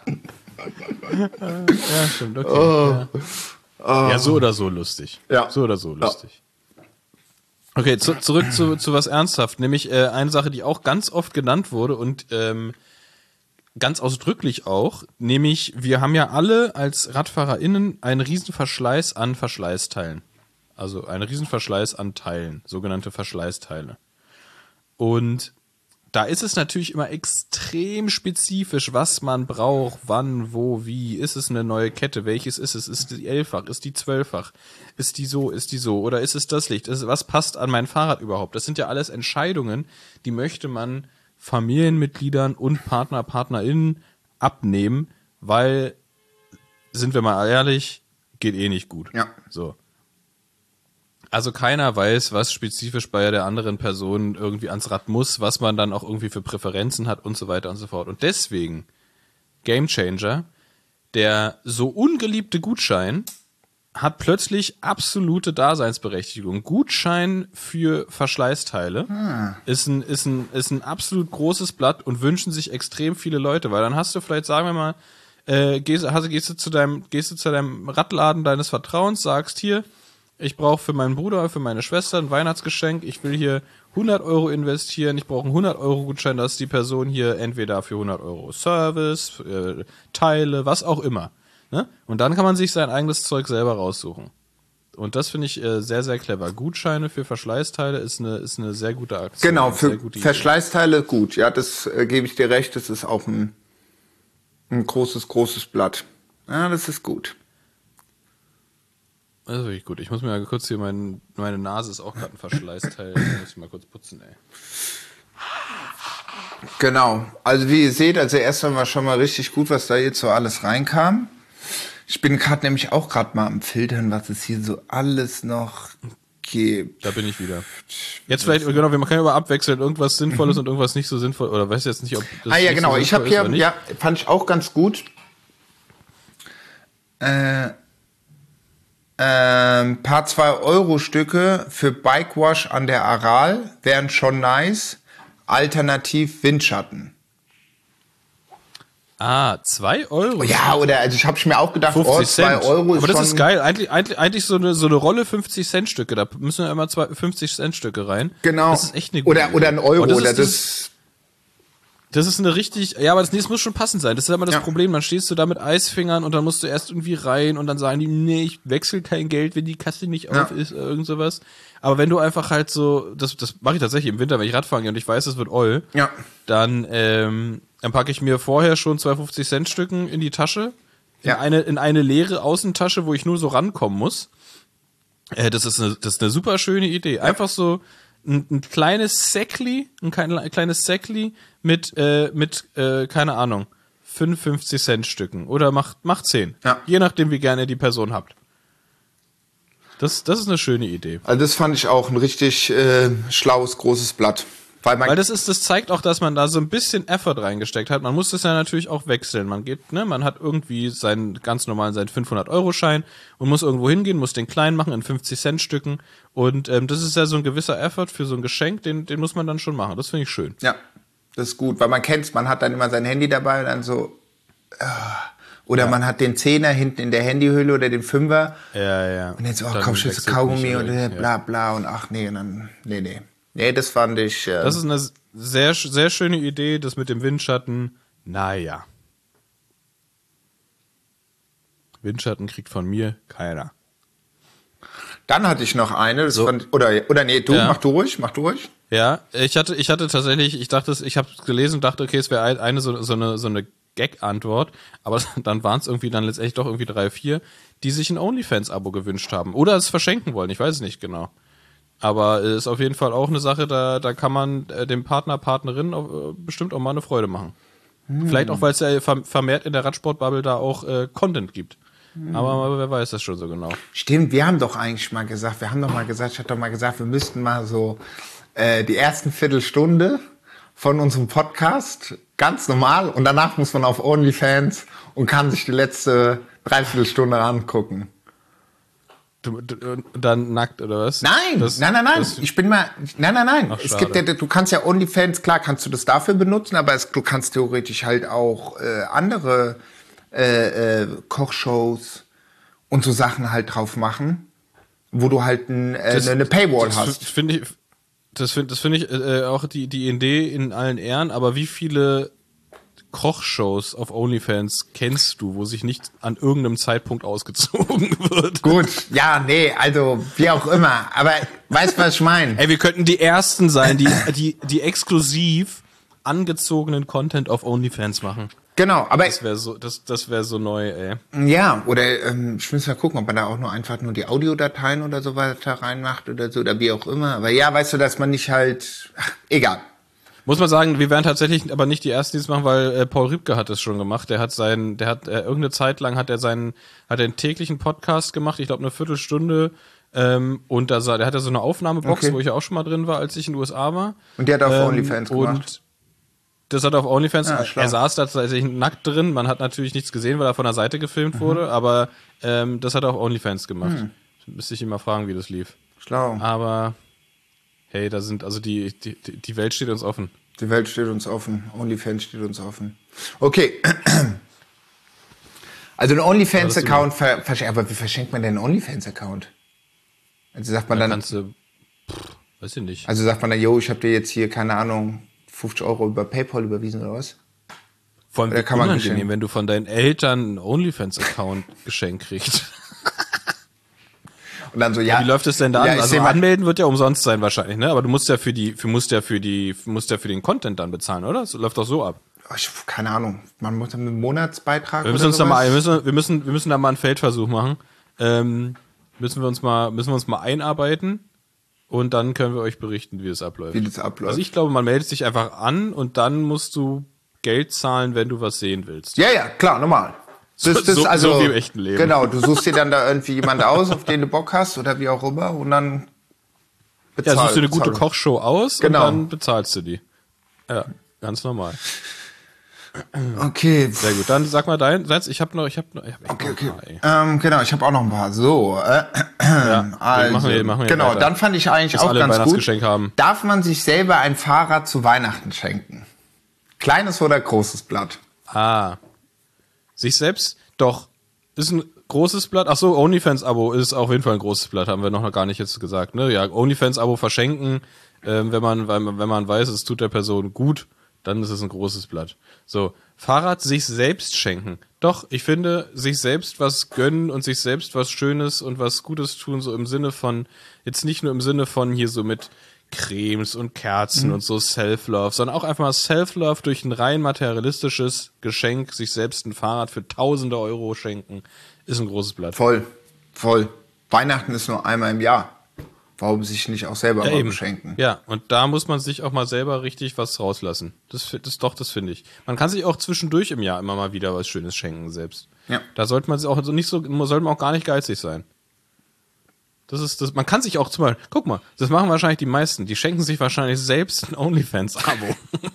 Ja, stimmt, okay. Ja, so oder so lustig. Ja. So oder so lustig. Okay, zurück zu was ernsthaft, nämlich eine Sache, die auch ganz oft genannt wurde und ganz ausdrücklich auch, nämlich wir haben ja alle als RadfahrerInnen einen riesen Verschleiß an Verschleißteilen. Also einen riesen Verschleiß an Teilen, sogenannte Verschleißteile. Und da ist es natürlich immer extrem spezifisch, was man braucht, wann, wo, wie. Ist es eine neue Kette? Welches ist es? Ist die 11-fach? Ist die 12-fach? Ist die so? Ist die so? Oder ist es das Licht? Was passt an mein Fahrrad überhaupt? Das sind ja alles Entscheidungen, die möchte man Familienmitgliedern und PartnerInnen abnehmen, weil, sind wir mal ehrlich, geht eh nicht gut. Ja. So. Also keiner weiß, was spezifisch bei der anderen Person irgendwie ans Rad muss, was man dann auch irgendwie für Präferenzen hat und so weiter und so fort. Und deswegen Gamechanger, der so ungeliebte Gutschein hat plötzlich absolute Daseinsberechtigung. Gutschein für Verschleißteile ist ein absolut großes Blatt und wünschen sich extrem viele Leute, weil dann hast du vielleicht, sagen wir mal, gehst du zu deinem Radladen deines Vertrauens, sagst hier, ich brauche für meinen Bruder, für meine Schwester ein Weihnachtsgeschenk, ich will hier 100 Euro investieren, ich brauche einen 100 Euro Gutschein, dass die Person hier entweder für 100 Euro Service, Teile, was auch immer. Ne? Und dann kann man sich sein eigenes Zeug selber raussuchen. Und das finde ich sehr, sehr clever. Gutscheine für Verschleißteile ist eine sehr gute Aktion. Genau, für Verschleißteile gut. Ja, das gebe ich dir recht, das ist auch ein großes Blatt. Ja, das ist gut. Das ist wirklich gut. Ich muss mir mal kurz hier, meine Nase ist auch gerade ein Verschleißteil. Ich muss ich mal kurz putzen, ey. Genau. Also wie ihr seht, erst einmal schon mal richtig gut, was da jetzt so alles reinkam. Ich bin gerade nämlich auch gerade mal am Filtern, was es hier so alles noch gibt. Da bin ich wieder. Jetzt vielleicht, genau, wir können aber abwechseln, irgendwas Sinnvolles und irgendwas nicht so sinnvoll, oder weiß jetzt nicht, ob das ja, genau. So ich habe hier, ja, fand ich auch ganz gut. Paar 2-Euro-Stücke für Bikewash an der Aral wären schon nice. Alternativ Windschatten. 2 Euro? Ja, oder, also ich habe mir auch gedacht, 2 Euro ist aber das schon ist geil. Eigentlich so eine Rolle 50-Cent-Stücke. Da müssen ja immer 50-Cent-Stücke rein. Genau. Das ist echt eine gute oder ein Euro. Das ist eine richtig, ja, aber das muss schon passend sein. Das ist immer das Problem. Dann stehst du da mit Eisfingern und dann musst du erst irgendwie rein und dann sagen die, nee, ich wechsle kein Geld, wenn die Kasse nicht auf ist, oder irgend sowas. Aber wenn du einfach halt so, das mache ich tatsächlich im Winter, wenn ich Radfahren gehe und ich weiß, es wird oll, dann packe ich mir vorher schon 2 50-Cent-Stücken in die Tasche, in eine leere Außentasche, wo ich nur so rankommen muss. Das ist eine super schöne Idee. Einfach so ein kleines Säckli, mit keine Ahnung, 5 50-Cent-Stücken oder macht 10. Ja. Je nachdem, wie gerne ihr die Person habt. Das ist eine schöne Idee. Also das fand ich auch ein richtig schlaues, großes Blatt. Weil das zeigt auch, dass man da so ein bisschen Effort reingesteckt hat. Man muss das ja natürlich auch wechseln. Man hat irgendwie seinen 500-Euro-Schein und muss irgendwo hingehen, muss den klein machen in 50-Cent-Stücken. Und das ist ja so ein gewisser Effort für so ein Geschenk, den muss man dann schon machen. Das finde ich schön. Ja, das ist gut, weil man hat dann immer sein Handy dabei und dann so, oder man hat den 10er hinten in der Handyhülle oder den 5er. Ja. Und jetzt, komm, Schüsse Kaugummi und bla bla und ach nee, und dann, nee. Nee, das fand ich... Das ist eine sehr, sehr schöne Idee, das mit dem Windschatten. Naja. Windschatten kriegt von mir keiner. Dann hatte ich noch eine, das fand, oder nee, mach du ruhig. Ja, ich hatte tatsächlich, ich habe es gelesen und dachte, okay, es wäre eine so eine Gag-Antwort, aber dann waren es irgendwie dann letztendlich doch irgendwie 3, 4, die sich ein OnlyFans-Abo gewünscht haben. Oder es verschenken wollen, ich weiß es nicht genau. Aber ist auf jeden Fall auch eine Sache, da kann man dem Partner, Partnerin bestimmt auch mal eine Freude machen. Vielleicht auch, weil es ja vermehrt in der Radsportbubble da auch Content gibt. Aber wer weiß das schon so genau. Stimmt, ich hatte doch mal gesagt, wir müssten mal so die ersten Viertelstunde von unserem Podcast ganz normal und danach muss man auf OnlyFans und kann sich die letzte Dreiviertelstunde angucken. Dann nackt, oder was? Nein. Nein. Es gibt du kannst ja OnlyFans, klar kannst du das dafür benutzen, aber du kannst theoretisch halt auch andere Kochshows und so Sachen halt drauf machen, wo du halt eine Paywall hast. Das finde ich auch die Idee in allen Ehren, aber wie viele Kochshows auf OnlyFans kennst du, wo sich nicht an irgendeinem Zeitpunkt ausgezogen wird? Gut, ja, nee, also wie auch immer. Aber weißt du, was ich meine? Ey, wir könnten die Ersten sein, die exklusiv angezogenen Content auf OnlyFans machen. Genau, aber Das wäre so neu, ey. ja, oder ich muss mal gucken, ob man da auch einfach nur die Audiodateien oder so weiter reinmacht oder so, oder wie auch immer. Aber ja, weißt du, dass man nicht halt, egal. Muss man sagen, wir wären tatsächlich aber nicht die Ersten, die es machen, weil Paul Ripke hat es schon gemacht. Irgendeine Zeit lang hat er einen täglichen Podcast gemacht, ich glaube eine Viertelstunde, und der hatte so eine Aufnahmebox, wo ich ja auch schon mal drin war, als ich in den USA war. Und der hat auf OnlyFans gemacht. Und das hat er auf OnlyFans, schlau. er saß da tatsächlich nackt drin, man hat natürlich nichts gesehen, weil er von der Seite gefilmt wurde, aber das hat er auf OnlyFans gemacht. Müsste ich ihn mal fragen, wie das lief. Schlau. Aber hey, da sind, also die Welt steht uns offen. Die Welt steht uns offen. OnlyFans steht uns offen. Okay. Also ein OnlyFans-Account aber wie verschenkt man denn einen OnlyFans-Account? Also sagt man dann, weiß ich nicht. also sagt man dann, yo, ich habe dir jetzt hier, keine Ahnung, 50 € über PayPal überwiesen oder was? Vor allem Oder kann man unangenehm, geschenkt? wenn du von deinen Eltern einen OnlyFans-Account geschenkt kriegst. Und dann so, ja. Wie läuft es denn da Ja, an? ich Also seh mal- anmelden wird ja umsonst sein wahrscheinlich, ne? Aber du musst ja für den Content dann bezahlen, oder? Das läuft doch so ab. Keine Ahnung. Man muss dann einen Monatsbeitrag Wir müssen uns da mal, wir müssen da mal einen Feldversuch machen. Müssen wir uns mal einarbeiten und dann können wir euch berichten, wie es abläuft. Wie das abläuft. Also ich glaube, man meldet sich einfach an und dann musst du Geld zahlen, wenn du was sehen willst. Ja, klar, normal. So wie im echten Leben. Genau, du suchst dir dann da irgendwie jemand aus, auf den du Bock hast oder wie auch immer und dann Ja, suchst du eine gute bezahl- Kochshow aus Genau. und dann bezahlst du die. Ja, ganz normal. Okay. Sehr gut. Dann sag mal dein Satz. Ich hab echt noch ein Okay. paar, ey. Genau, ich habe auch noch ein paar. So, Ja, also, machen wir genau, weiter. dann fand ich eigentlich Bis auch alle ein ganz gut. Weihnachtsgeschenk haben. Darf man sich selber ein Fahrrad zu Weihnachten schenken? Kleines oder großes Blatt? Sich selbst, doch, ist ein großes Blatt. Ach so, OnlyFans-Abo ist auf jeden Fall ein großes Blatt, haben wir noch gar nicht jetzt gesagt, ne? Ja, OnlyFans-Abo verschenken, wenn man weiß, es tut der Person gut, dann ist es ein großes Blatt. So, Fahrrad sich selbst schenken. Doch, ich finde, sich selbst was gönnen und sich selbst was Schönes und was Gutes tun, so im Sinne von, jetzt nicht nur im Sinne von hier so mit Cremes und Kerzen und so Self-Love, sondern auch einfach mal Self-Love durch ein rein materialistisches Geschenk, sich selbst ein Fahrrad für tausende Euro schenken, ist ein großes Blatt. Voll. Weihnachten ist nur einmal im Jahr. Warum sich nicht auch selber mal beschenken? Ja, und da muss man sich auch mal selber richtig was rauslassen. Das finde ich. Man kann sich auch zwischendurch im Jahr immer mal wieder was Schönes schenken selbst. Ja. Da sollte man sich auch sollte man auch gar nicht geizig sein. Man kann sich auch guck mal, das machen wahrscheinlich die meisten. Die schenken sich wahrscheinlich selbst ein OnlyFans-Abo.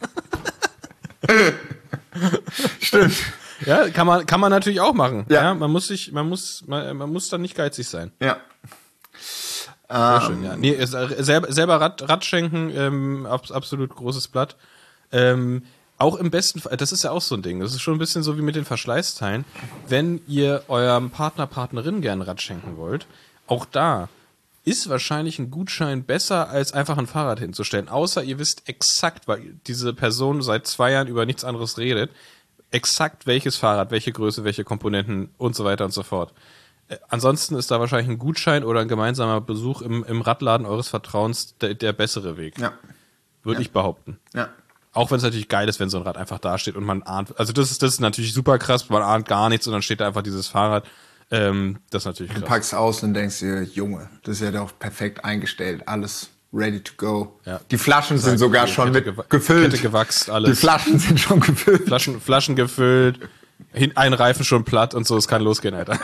Stimmt. Ja, kann man natürlich auch machen. Ja. Ja, man muss dann nicht geizig sein. Ja. Sehr schön, ja. Nee, selber Rad schenken, absolut großes Blatt. Auch im besten Fall, das ist ja auch so ein Ding, das ist schon ein bisschen so wie mit den Verschleißteilen. Wenn ihr eurem Partner, Partnerin gerne ein Rad schenken wollt, auch da ist wahrscheinlich ein Gutschein besser, als einfach ein Fahrrad hinzustellen. Außer ihr wisst exakt, weil diese Person seit 2 Jahren über nichts anderes redet, exakt welches Fahrrad, welche Größe, welche Komponenten und so weiter und so fort. Ansonsten ist da wahrscheinlich ein Gutschein oder ein gemeinsamer Besuch im Radladen eures Vertrauens der bessere Weg. Ja. Würde ich behaupten. Ja. Auch wenn es natürlich geil ist, wenn so ein Rad einfach da steht und man ahnt, also das ist natürlich super krass, man ahnt gar nichts und dann steht da einfach dieses Fahrrad. Das ist natürlich Du krass. packst aus und denkst dir, Junge, das ist ja doch perfekt eingestellt, alles ready to go. Ja. Die Flaschen sind sogar schon gefüllt. Kette gewachst, alles. Die Flaschen sind schon gefüllt. Flaschen gefüllt, ein Reifen schon platt und so, es kann losgehen, Alter.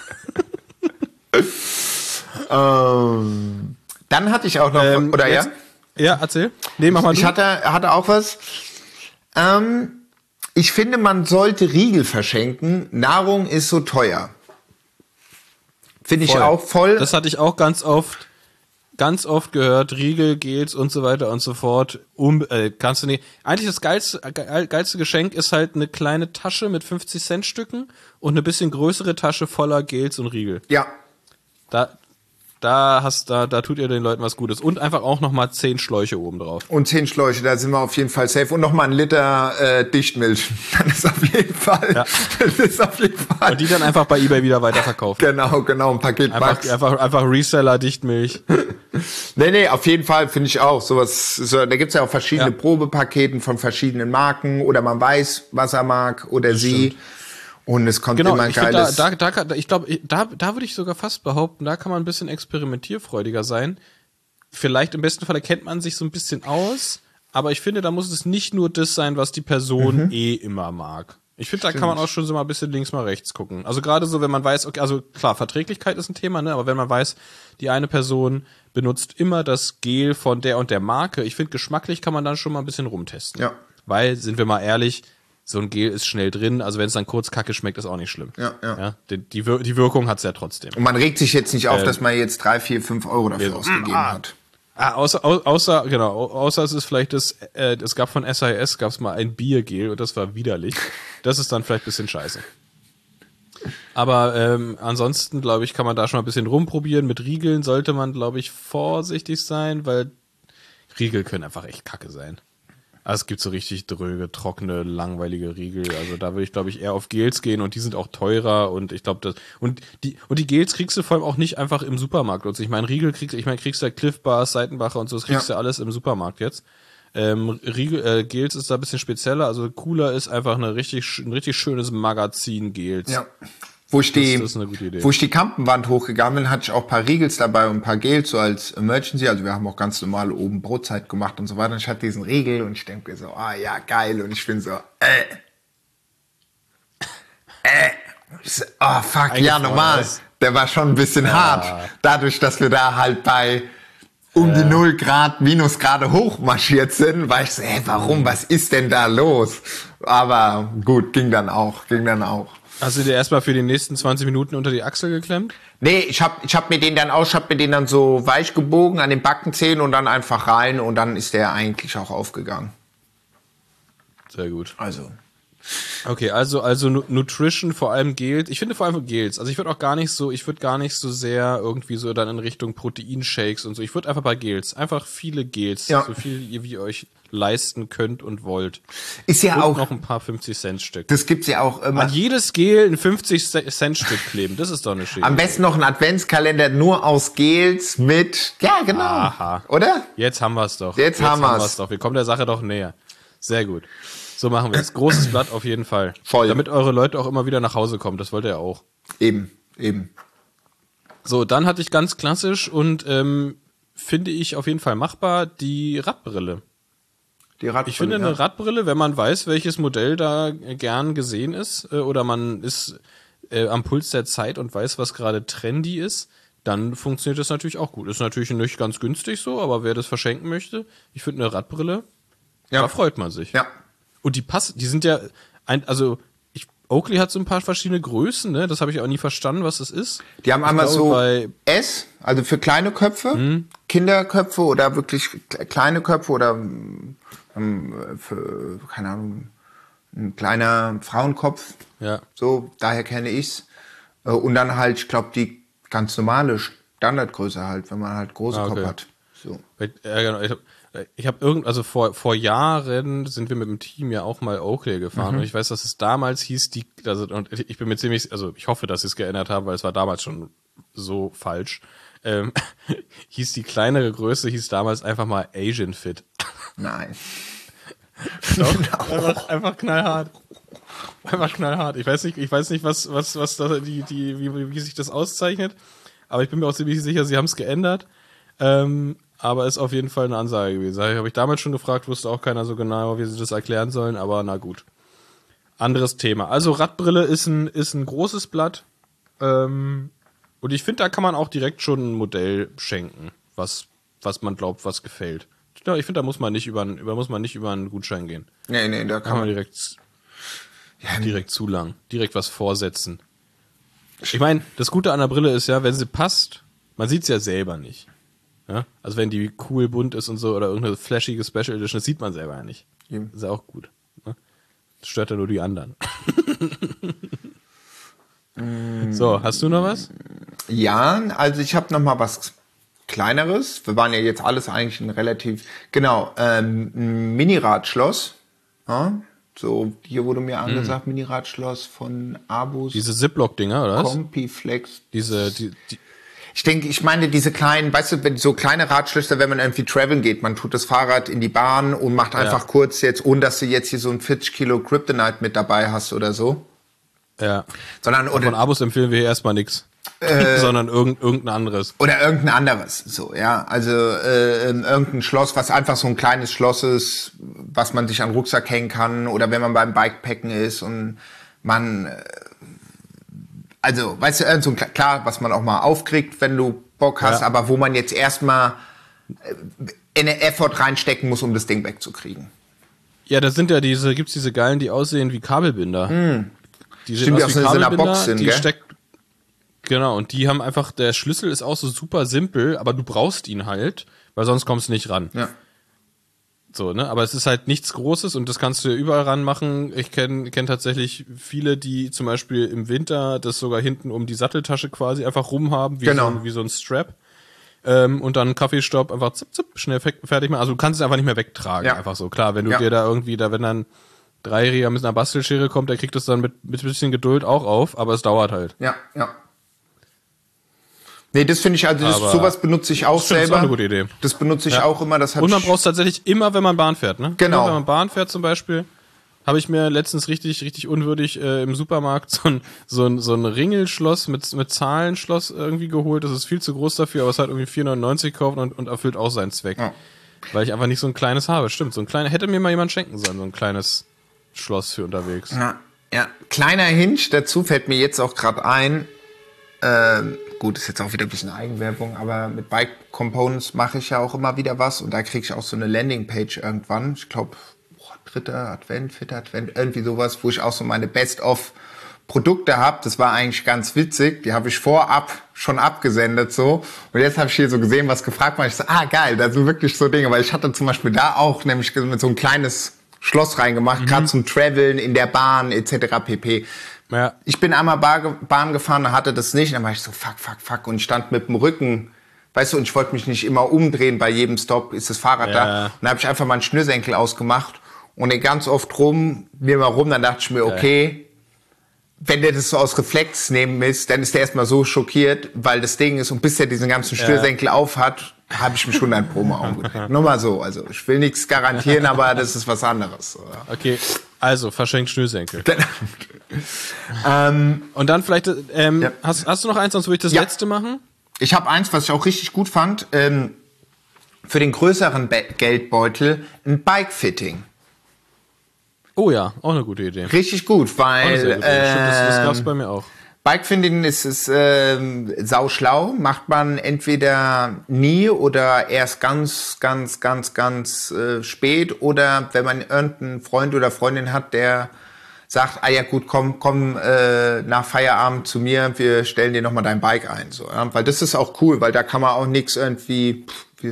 Dann hatte ich auch noch, oder jetzt- ja? Ja, erzähl. Nee, mach mal Ich du. hatte auch was. Ich finde, man sollte Riegel verschenken. Nahrung ist so teuer. Finde ich Voll. auch voll. Das hatte ich auch ganz oft gehört, Riegel, Gels und so weiter und so fort. Kannst du nicht. Eigentlich das geilste Geschenk ist halt eine kleine Tasche mit 50-Cent-Stücken und eine bisschen größere Tasche voller Gels und Riegel. Ja. da tut ihr den Leuten was Gutes. Und einfach auch nochmal 10 Schläuche oben drauf. Und 10 Schläuche, da sind wir auf jeden Fall safe. Und nochmal 1 Liter Dichtmilch. Dann ist auf jeden Fall. Ja. Das ist auf jeden Fall. Und die dann einfach bei eBay wieder weiterverkaufen. Genau, ein Paket Bugs. Einfach Reseller, Dichtmilch. Nee, auf jeden Fall finde ich auch. Da gibt's ja auch verschiedene Probepaketen von verschiedenen Marken. Oder man weiß, was er mag oder sie. Stimmt. Und es kommt Genau, immer ein ich finde, geiles... da würde ich sogar fast behaupten, da kann man ein bisschen experimentierfreudiger sein. Vielleicht im besten Fall erkennt man sich so ein bisschen aus, aber ich finde, da muss es nicht nur das sein, was die Person immer mag. Ich finde, da kann man auch schon so mal ein bisschen links mal rechts gucken. Also gerade so, wenn man weiß, okay, also klar, Verträglichkeit ist ein Thema, ne, aber wenn man weiß, die eine Person benutzt immer das Gel von der und der Marke, ich finde, geschmacklich kann man dann schon mal ein bisschen rumtesten. Ja. Weil, sind wir mal ehrlich, so ein Gel ist schnell drin, also wenn es dann kurz kacke schmeckt, ist auch nicht schlimm. Ja. Die Wirkung hat's ja trotzdem. Und man regt sich jetzt nicht auf, dass man jetzt 3, 4, 5 Euro dafür ausgegeben hat. Außer es ist vielleicht es gab von SIS gab's mal ein Biergel und das war widerlich. Das ist dann vielleicht ein bisschen scheiße. Aber ansonsten, glaube ich, kann man da schon mal ein bisschen rumprobieren. Mit Riegeln sollte man, glaube ich, vorsichtig sein, weil Riegel können einfach echt kacke sein. Also es gibt so richtig dröge, trockene, langweilige Riegel. Also da würde ich, glaube ich, eher auf Gels gehen und die sind auch teurer und ich glaube, die Gels kriegst du vor allem auch nicht einfach im Supermarkt. Und ich meine, Riegel kriegst du ja Cliff Bars, Seitenbacher und so, das kriegst du ja alles im Supermarkt jetzt. Gels ist da ein bisschen spezieller, also cooler ist einfach ein richtig schönes Magazin Gels. Ja. Wo ich die Kampenwand hochgegangen bin, hatte ich auch ein paar Riegels dabei und ein paar Gels so als Emergency. Also wir haben auch ganz normal oben Brotzeit gemacht und so weiter. Und ich hatte diesen Riegel und ich denke so, ja, geil. Und ich bin so, fuck, ja, normal. Der war schon ein bisschen hart. Dadurch, dass wir da halt bei um die 0 Grad, Minusgrade hochmarschiert sind, war ich so, warum, was ist denn da los? Aber gut, ging dann auch. Hast du dir erstmal für die nächsten 20 Minuten unter die Achsel geklemmt? Nee, ich hab mir den dann so weich gebogen an den Backenzähnen und dann einfach rein und dann ist der eigentlich auch aufgegangen. Sehr gut. Also. Okay, also Nutrition, vor allem Gels. Ich finde vor allem Gels. Also ich würde gar nicht so sehr irgendwie so dann in Richtung Proteinshakes und so. Ich würde einfach bei Gels. Einfach viele Gels. Ja. So viel, wie ihr euch leisten könnt und wollt. Ist ja und auch noch ein paar 50-Cent-Stück. Das gibt's ja auch immer. An jedes Gel ein 50-Cent-Stück kleben. Das ist doch eine Schäde. Am besten noch ein Adventskalender nur aus Gels mit, ja genau. Aha. Oder? Jetzt haben wir's doch. Jetzt haben wir's doch. Wir kommen der Sache doch näher. Sehr gut. So machen wir es. Großes Blatt auf jeden Fall. Voll. Damit eure Leute auch immer wieder nach Hause kommen. Das wollt ihr ja auch. Eben. So, dann hatte ich ganz klassisch und finde ich auf jeden Fall machbar die Radbrille. Ich finde eine Radbrille, wenn man weiß, welches Modell da gern gesehen ist oder man ist am Puls der Zeit und weiß, was gerade trendy ist, dann funktioniert das natürlich auch gut. Ist natürlich nicht ganz günstig so, aber wer das verschenken möchte, ich finde eine Radbrille, da freut man sich. Ja. Und die sind ja, Oakley hat so ein paar verschiedene Größen, ne? Das habe ich auch nie verstanden, was das ist. Die haben einmal so S, also für kleine Köpfe, Kinderköpfe oder wirklich kleine Köpfe oder für, keine Ahnung, ein kleiner Frauenkopf. Ja. So, daher kenne ich's. Und dann halt, ich glaube, die ganz normale Standardgröße halt, wenn man halt große Kopf hat. So. Ja, genau. Ich habe vor Jahren sind wir mit dem Team ja auch mal Oakley gefahren und ich weiß, dass es damals hieß, und ich bin mir ziemlich, also ich hoffe, dass sie es geändert haben, weil es war damals schon so falsch. Hieß die kleinere Größe, hieß damals einfach mal Asian Fit. Nein. Doch, einfach knallhart. Einfach knallhart. Ich weiß nicht, was da wie sich das auszeichnet, aber ich bin mir auch ziemlich sicher, sie haben es geändert. Aber ist auf jeden Fall eine Ansage gewesen. Habe ich damals schon gefragt, wusste auch keiner so genau, wie sie das erklären sollen, aber na gut. Anderes Thema. Also Radbrille ist ein großes Blatt. Und ich finde, da kann man auch direkt schon ein Modell schenken, was man glaubt, was gefällt. Ja, ich finde, da muss man nicht über einen Gutschein gehen. Nee, da kann man direkt zu lang. Direkt was vorsetzen. Ich meine, das Gute an der Brille ist ja, wenn sie passt, man sieht es ja selber nicht. Ja? Also wenn die cool bunt ist und so oder irgendeine flashige Special Edition, das sieht man selber ja nicht. Das ist ja auch gut. Ne? Das stört ja nur die anderen. So, hast du noch was? Ja, also ich habe noch mal was Kleineres. Wir waren ja jetzt alles eigentlich ein relativ, genau, ein Mini-Radschloss. Ja, so, hier wurde mir angesagt, Mini-Radschloss von Abus. Diese Ziploc-Dinger, oder was? Compiflex. Die Ich meine, diese kleinen, weißt du, wenn so kleine Radschlösser, wenn man irgendwie traveln geht, man tut das Fahrrad in die Bahn und macht einfach kurz jetzt, ohne dass du jetzt hier so ein 40 Kilo Kryptonite mit dabei hast oder so. Ja. Sondern, oder, Von Abos empfehlen wir hier erstmal nichts. Sondern irgendein anderes. Oder irgendein anderes, so, ja. Also, irgendein Schloss, was einfach so ein kleines Schloss ist, was man sich an den Rucksack hängen kann, oder wenn man beim Bikepacken ist und man, also, weißt du, irgend so ein, klar, was man auch mal aufkriegt, wenn du Bock hast, aber wo man jetzt erstmal eine Effort reinstecken muss, um das Ding wegzukriegen. Ja, da sind ja gibt's diese Geilen, die aussehen wie Kabelbinder. Die Stimmt, die aus auch wie so in einer Kabelbinder, Box sind, die gell? Genau, und die haben einfach, der Schlüssel ist auch so super simpel, aber du brauchst ihn halt, weil sonst kommst du nicht ran. Ja. So, ne? Aber es ist halt nichts Großes und das kannst du überall ranmachen. Ich kenn tatsächlich viele, die zum Beispiel im Winter das sogar hinten um die Satteltasche quasi einfach rumhaben, wie so ein Strap. Und dann Kaffeestopp, einfach zip, zip, schnell fertig machen. Also du kannst es einfach nicht mehr wegtragen, einfach so. Klar, wenn du dir da irgendwie, wenn dann Dreijähriger mit einer Bastelschere kommt, der kriegt das dann mit bisschen Geduld auch auf, aber es dauert halt. Ja. Nee, das finde ich, also sowas benutze ich auch selber. Das ist auch eine gute Idee. Das benutze ich auch immer. Das hat und man braucht es tatsächlich immer, wenn man Bahn fährt, ne? Genau. Immer, wenn man Bahn fährt zum Beispiel, habe ich mir letztens richtig unwürdig im Supermarkt so ein Ringelschloss mit Zahlenschloss irgendwie geholt. Das ist viel zu groß dafür, aber es hat irgendwie 4,99 gekauft und erfüllt auch seinen Zweck. Ja. Weil ich einfach nicht so ein kleines habe. Stimmt, so ein kleines, hätte mir mal jemand schenken sollen, so ein kleines Schloss für unterwegs. Ja. Kleiner Hinge, dazu fällt mir jetzt auch gerade ein, gut, ist jetzt auch wieder ein bisschen Eigenwerbung, aber mit Bike Components mache ich ja auch immer wieder was und da kriege ich auch so eine Landingpage irgendwann, ich glaube, 3. Advent, 4. Advent, irgendwie sowas, wo ich auch so meine Best-of-Produkte habe. Das war eigentlich ganz witzig, die habe ich vorab schon abgesendet so und jetzt habe ich hier so gesehen, was gefragt war. Ich so, geil, das sind wirklich so Dinge, weil ich hatte zum Beispiel da auch nämlich mit so ein kleines Schloss reingemacht, gerade zum Traveln in der Bahn etc. pp. Ja. Ich bin einmal Bahn gefahren, hatte das nicht, dann war ich so fuck und stand mit dem Rücken, weißt du, und ich wollte mich nicht immer umdrehen, bei jedem Stopp ist das Fahrrad da. Und dann habe ich einfach mal einen Schnürsenkel ausgemacht und den ganz oft dann dachte ich mir, okay, wenn der das so aus Reflex nehmen ist, dann ist der erstmal so schockiert, weil das Ding ist und bis der diesen ganzen Schnürsenkel auf hat, habe ich mich schon ein Promo umgedreht. Nur mal so, also ich will nichts garantieren, aber das ist was anderes. Oder? Okay, also verschenkt Schnürsenkel. Und dann vielleicht, hast du noch eins, sonst würde ich das letzte machen? Ich habe eins, was ich auch richtig gut fand, für den größeren Geldbeutel, ein Bike-Fitting. Oh ja, auch eine gute Idee. Richtig gut, weil das gab's bei mir auch. Bike-Fitting ist sauschlau, macht man entweder nie oder erst ganz spät oder wenn man irgendeinen Freund oder Freundin hat, der sagt, ja gut, komm nach Feierabend zu mir, wir stellen dir nochmal dein Bike ein. So, ja? Weil das ist auch cool, weil da kann man auch nichts irgendwie,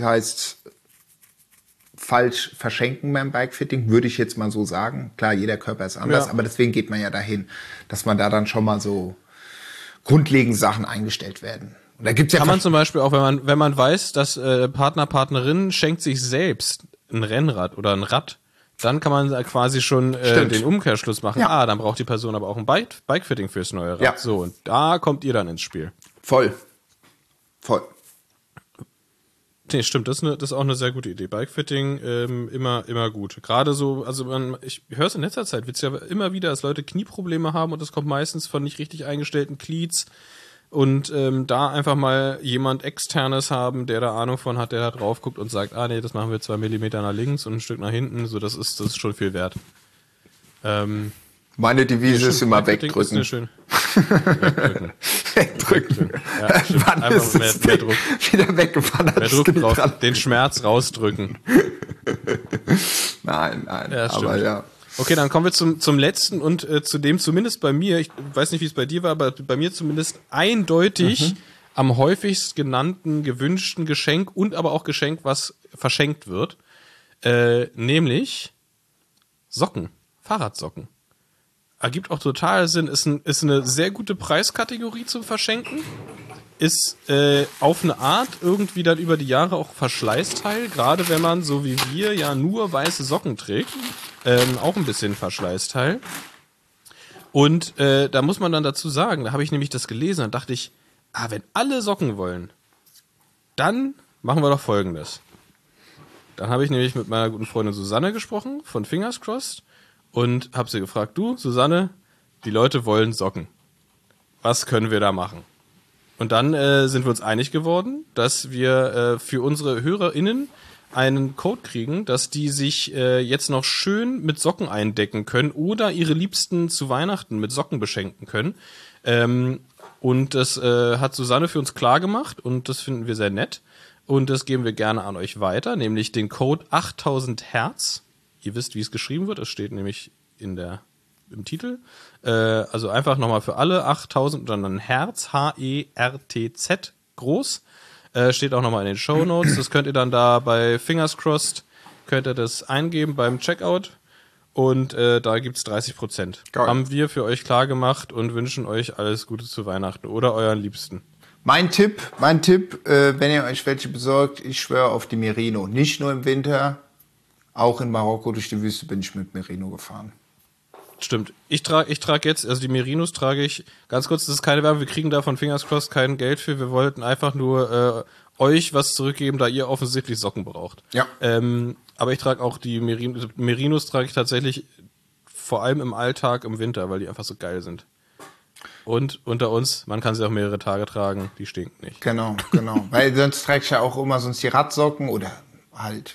falsch verschenken beim Bike-Fitting, würde ich jetzt mal so sagen. Klar, jeder Körper ist anders, aber deswegen geht man ja dahin, dass man da dann schon mal so grundlegend Sachen eingestellt werden. Und da gibt's ja kann man zum Beispiel auch, wenn man weiß, dass Partnerin schenkt sich selbst ein Rennrad oder ein Rad, dann kann man quasi schon den Umkehrschluss machen. Dann braucht die Person aber auch ein Bike-Fitting fürs neue Rad. Ja. So, und da kommt ihr dann ins Spiel. Voll. Nee, stimmt, das ist auch eine sehr gute Idee. Bike-Fitting immer gut. Gerade so, also ich höre es in letzter Zeit, wird's ja immer wieder, dass Leute Knieprobleme haben und das kommt meistens von nicht richtig eingestellten Cleats. Und da einfach mal jemand Externes haben, der da Ahnung von hat, der da drauf guckt und sagt, nee, das machen wir 2 Millimeter nach links und ein Stück nach hinten. So, das ist schon viel wert. Meine Devise ist immer wegdrücken. Ist schön. Wegdrücken. Ja, wann ist mehr Druck. Wieder weggefahren? Mehr Druck drauf, den Schmerz rausdrücken. Nein. Ja, aber ja. Okay, dann kommen wir zum letzten und zu dem zumindest bei mir, ich weiß nicht, wie es bei dir war, aber bei mir zumindest eindeutig am häufigst genannten, gewünschten Geschenk und aber auch Geschenk, was verschenkt wird, nämlich Socken, Fahrradsocken. ergibt auch total Sinn, ist eine sehr gute Preiskategorie zum Verschenken. Ist auf eine Art irgendwie dann über die Jahre auch Verschleißteil, gerade wenn man, so wie wir, ja nur weiße Socken trägt. Auch ein bisschen Verschleißteil. Und da muss man dann dazu sagen, da habe ich nämlich das gelesen und dachte ich, wenn alle Socken wollen, dann machen wir doch Folgendes. Dann habe ich nämlich mit meiner guten Freundin Susanne gesprochen, von Fingers Crossed, und habe sie gefragt, du, Susanne, die Leute wollen Socken. Was können wir da machen? Und dann sind wir uns einig geworden, dass wir für unsere HörerInnen einen Code kriegen, dass die sich jetzt noch schön mit Socken eindecken können oder ihre Liebsten zu Weihnachten mit Socken beschenken können. Und das hat Susanne für uns klar gemacht und das finden wir sehr nett. Und das geben wir gerne an euch weiter, nämlich den Code 8000 Hertz. Ihr wisst, wie es geschrieben wird, es steht nämlich im Titel. Also einfach nochmal für alle 8000 und dann ein Herz, H-E-R-T-Z groß. Steht auch nochmal in den Shownotes. Das könnt ihr dann da bei Fingers Crossed, könnt ihr das eingeben beim Checkout. Und da gibt's 30%. Geil. Haben wir für euch klar gemacht und wünschen euch alles Gute zu Weihnachten oder euren Liebsten. Mein Tipp, wenn ihr euch welche besorgt, ich schwöre auf die Merino. Nicht nur im Winter, auch in Marokko durch die Wüste bin ich mit Merino gefahren. Stimmt. Ich trage jetzt, also die Merinos trage ich, ganz kurz, das ist keine Werbung, wir kriegen da von Fingers Crossed kein Geld für, wir wollten einfach nur euch was zurückgeben, da ihr offensichtlich Socken braucht. Ja. Aber ich trage auch die Merinos trage ich tatsächlich vor allem im Alltag im Winter, weil die einfach so geil sind. Und unter uns, man kann sie auch mehrere Tage tragen, die stinken nicht. Genau. Weil sonst trage ich ja auch immer sonst die Radsocken oder halt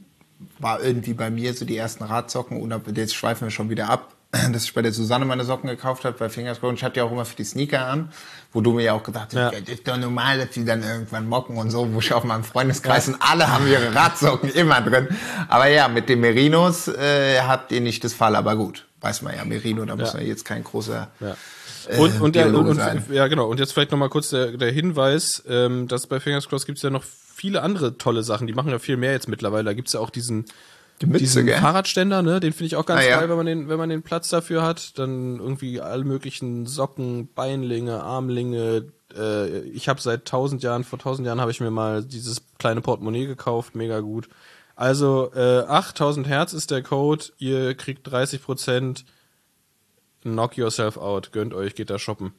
war irgendwie bei mir so die ersten Radsocken und jetzt schweifen wir schon wieder ab, dass ich bei der Susanne meine Socken gekauft habe, bei Fingers Crossed. Ich hatte ja auch immer für die Sneaker an, wo du mir ja auch gesagt hast, ja, das ist doch normal, dass die dann irgendwann mocken und so, wo ich auf meinem Freundeskreis und alle haben ihre Radsocken immer drin. Aber ja, mit den Merinos habt ihr nicht das Fall, aber gut, weiß man ja, Merino, da muss man jetzt kein großer und ja, genau. Und jetzt vielleicht nochmal kurz der Hinweis, dass bei Fingers Crossed gibt's ja noch viele andere tolle Sachen, die machen ja viel mehr jetzt mittlerweile. Da gibt's ja auch diesen Fahrradständer, ne? Den finde ich auch ganz geil, wenn man den Platz dafür hat. Dann irgendwie alle möglichen Socken, Beinlinge, Armlinge. Ich habe vor 1000 Jahren habe ich mir mal dieses kleine Portemonnaie gekauft, mega gut. Also 8000 Hertz ist der Code, ihr kriegt 30%, knock yourself out, gönnt euch, geht da shoppen.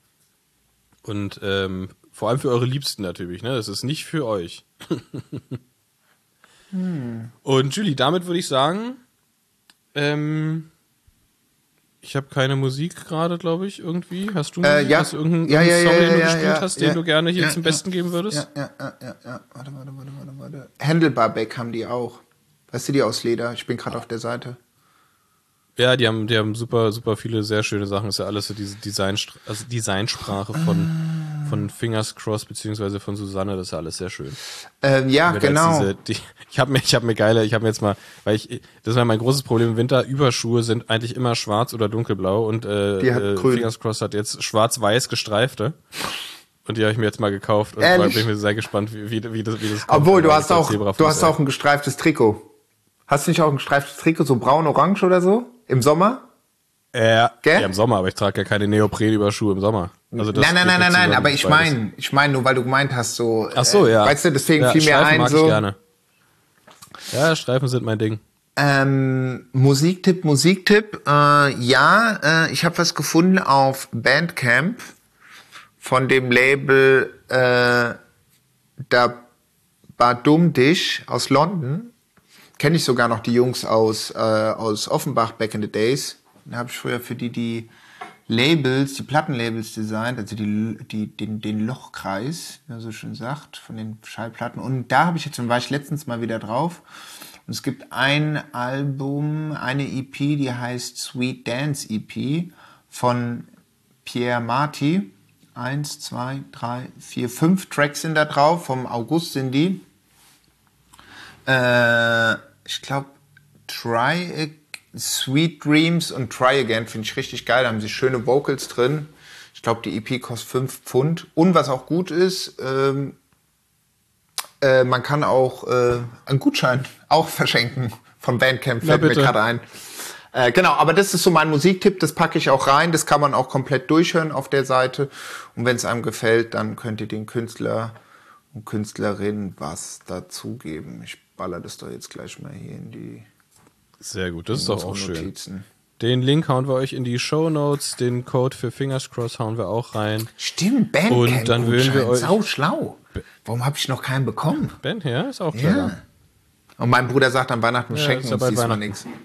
Und vor allem für eure Liebsten natürlich, ne? Das ist nicht für euch. Und Julie, damit würde ich sagen, ich habe keine Musik gerade, glaube ich, irgendwie. Hast du Musik? Hast du irgendeinen Song, den du gespielt hast, den du gerne hier zum Besten geben würdest? Ja. Warte. Handlebarback haben die auch. Weißt du, die aus Leder? Ich bin gerade auf der Seite. Ja, die haben super, super viele sehr schöne Sachen. Ist ja alles so diese Designsprache von Fingers Crossed beziehungsweise von Susanne. Das ist ja alles sehr schön. Ja, genau. Ich habe mir jetzt mal, das ist ja mein großes Problem im Winter. Überschuhe sind eigentlich immer schwarz oder dunkelblau und Fingers Crossed hat jetzt schwarz-weiß gestreifte. Und die habe ich mir jetzt mal gekauft und bin mir sehr gespannt, wie das kommt. Obwohl, du hast auch ein gestreiftes Trikot. Hast du nicht auch ein gestreiftes Trikot, so braun-orange oder so? Im Sommer? Ja, im Sommer, aber ich trage ja keine Neoprenüberschuhe im Sommer. Also nein, aber ich meine nur, weil du gemeint hast, so. Ach so, ja. Weißt du, deswegen fiel mir ein, mag so. Ich gerne. Ja, Streifen sind mein Ding. Musiktipp. Ich habe was gefunden auf Bandcamp von dem Label Da Badum Dish aus London. Kenne ich sogar noch die Jungs aus Offenbach back in the days. Da habe ich früher für die Labels, die Plattenlabels designt, also den Lochkreis, wie man so schön sagt, von den Schallplatten. Und da war ich letztens mal wieder drauf. Und es gibt ein Album, eine EP, die heißt Sweet Dance EP von Pierre Marty. 1, 2, 3, 4, 5 Tracks sind da drauf. Vom August sind die. Ich glaube, Sweet Dreams und Try Again finde ich richtig geil. Da haben sie schöne Vocals drin. Ich glaube, die EP kostet 5 Pfund. Und was auch gut ist, man kann auch einen Gutschein auch verschenken von Bandcamp, fällt mir gerade ein. Genau, aber das ist so mein Musiktipp, das packe ich auch rein, das kann man auch komplett durchhören auf der Seite. Und wenn es einem gefällt, dann könnt ihr den Künstler und Künstlerin was dazugeben. Ich baller das doch jetzt gleich mal hier in die Sehr gut, das ist doch auch schön. Notizen. Den Link hauen wir euch in die Shownotes, den Code für Fingers Crossed hauen wir auch rein. Stimmt, Bandcamp. Und dann würden wir euch... Sau schlau. Warum habe ich noch keinen bekommen? Ben, ja, ist auch klar. Ja. Und mein Bruder sagt an Weihnachten, wir Ja, schenken ist ja uns bald diesmal Weihnachten. nichts.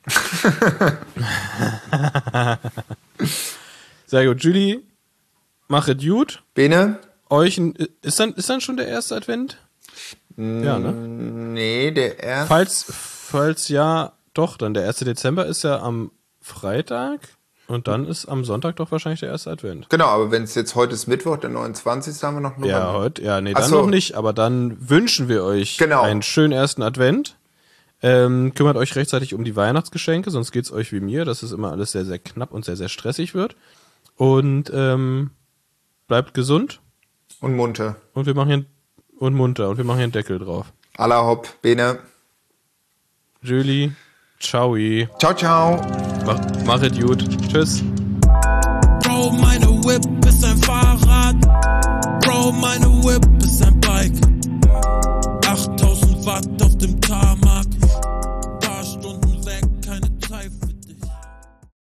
Sehr gut, Julie, mach es gut. Bene? Euch ist dann schon der erste Advent? Ja, ne? Nee, der erste. Falls ja, doch, dann der 1. Dezember ist ja am Freitag und dann ist am Sonntag doch wahrscheinlich der erste Advent. Genau, aber wenn es jetzt heute ist Mittwoch, der 29. haben wir noch November. Ja, heute, ja, nee, dann Ach so. noch nicht, aber dann wünschen wir euch Genau. einen schönen ersten Advent. Kümmert euch rechtzeitig um die Weihnachtsgeschenke, sonst geht's euch wie mir, dass es immer alles sehr, sehr knapp und sehr, sehr stressig wird. Und bleibt gesund. Und munter. Und wir machen hier einen Deckel drauf. Alla hopp, Bene. Julie, ciao. Ciao, ciao. Mach es gut. Tschüss. Bro, meine Whip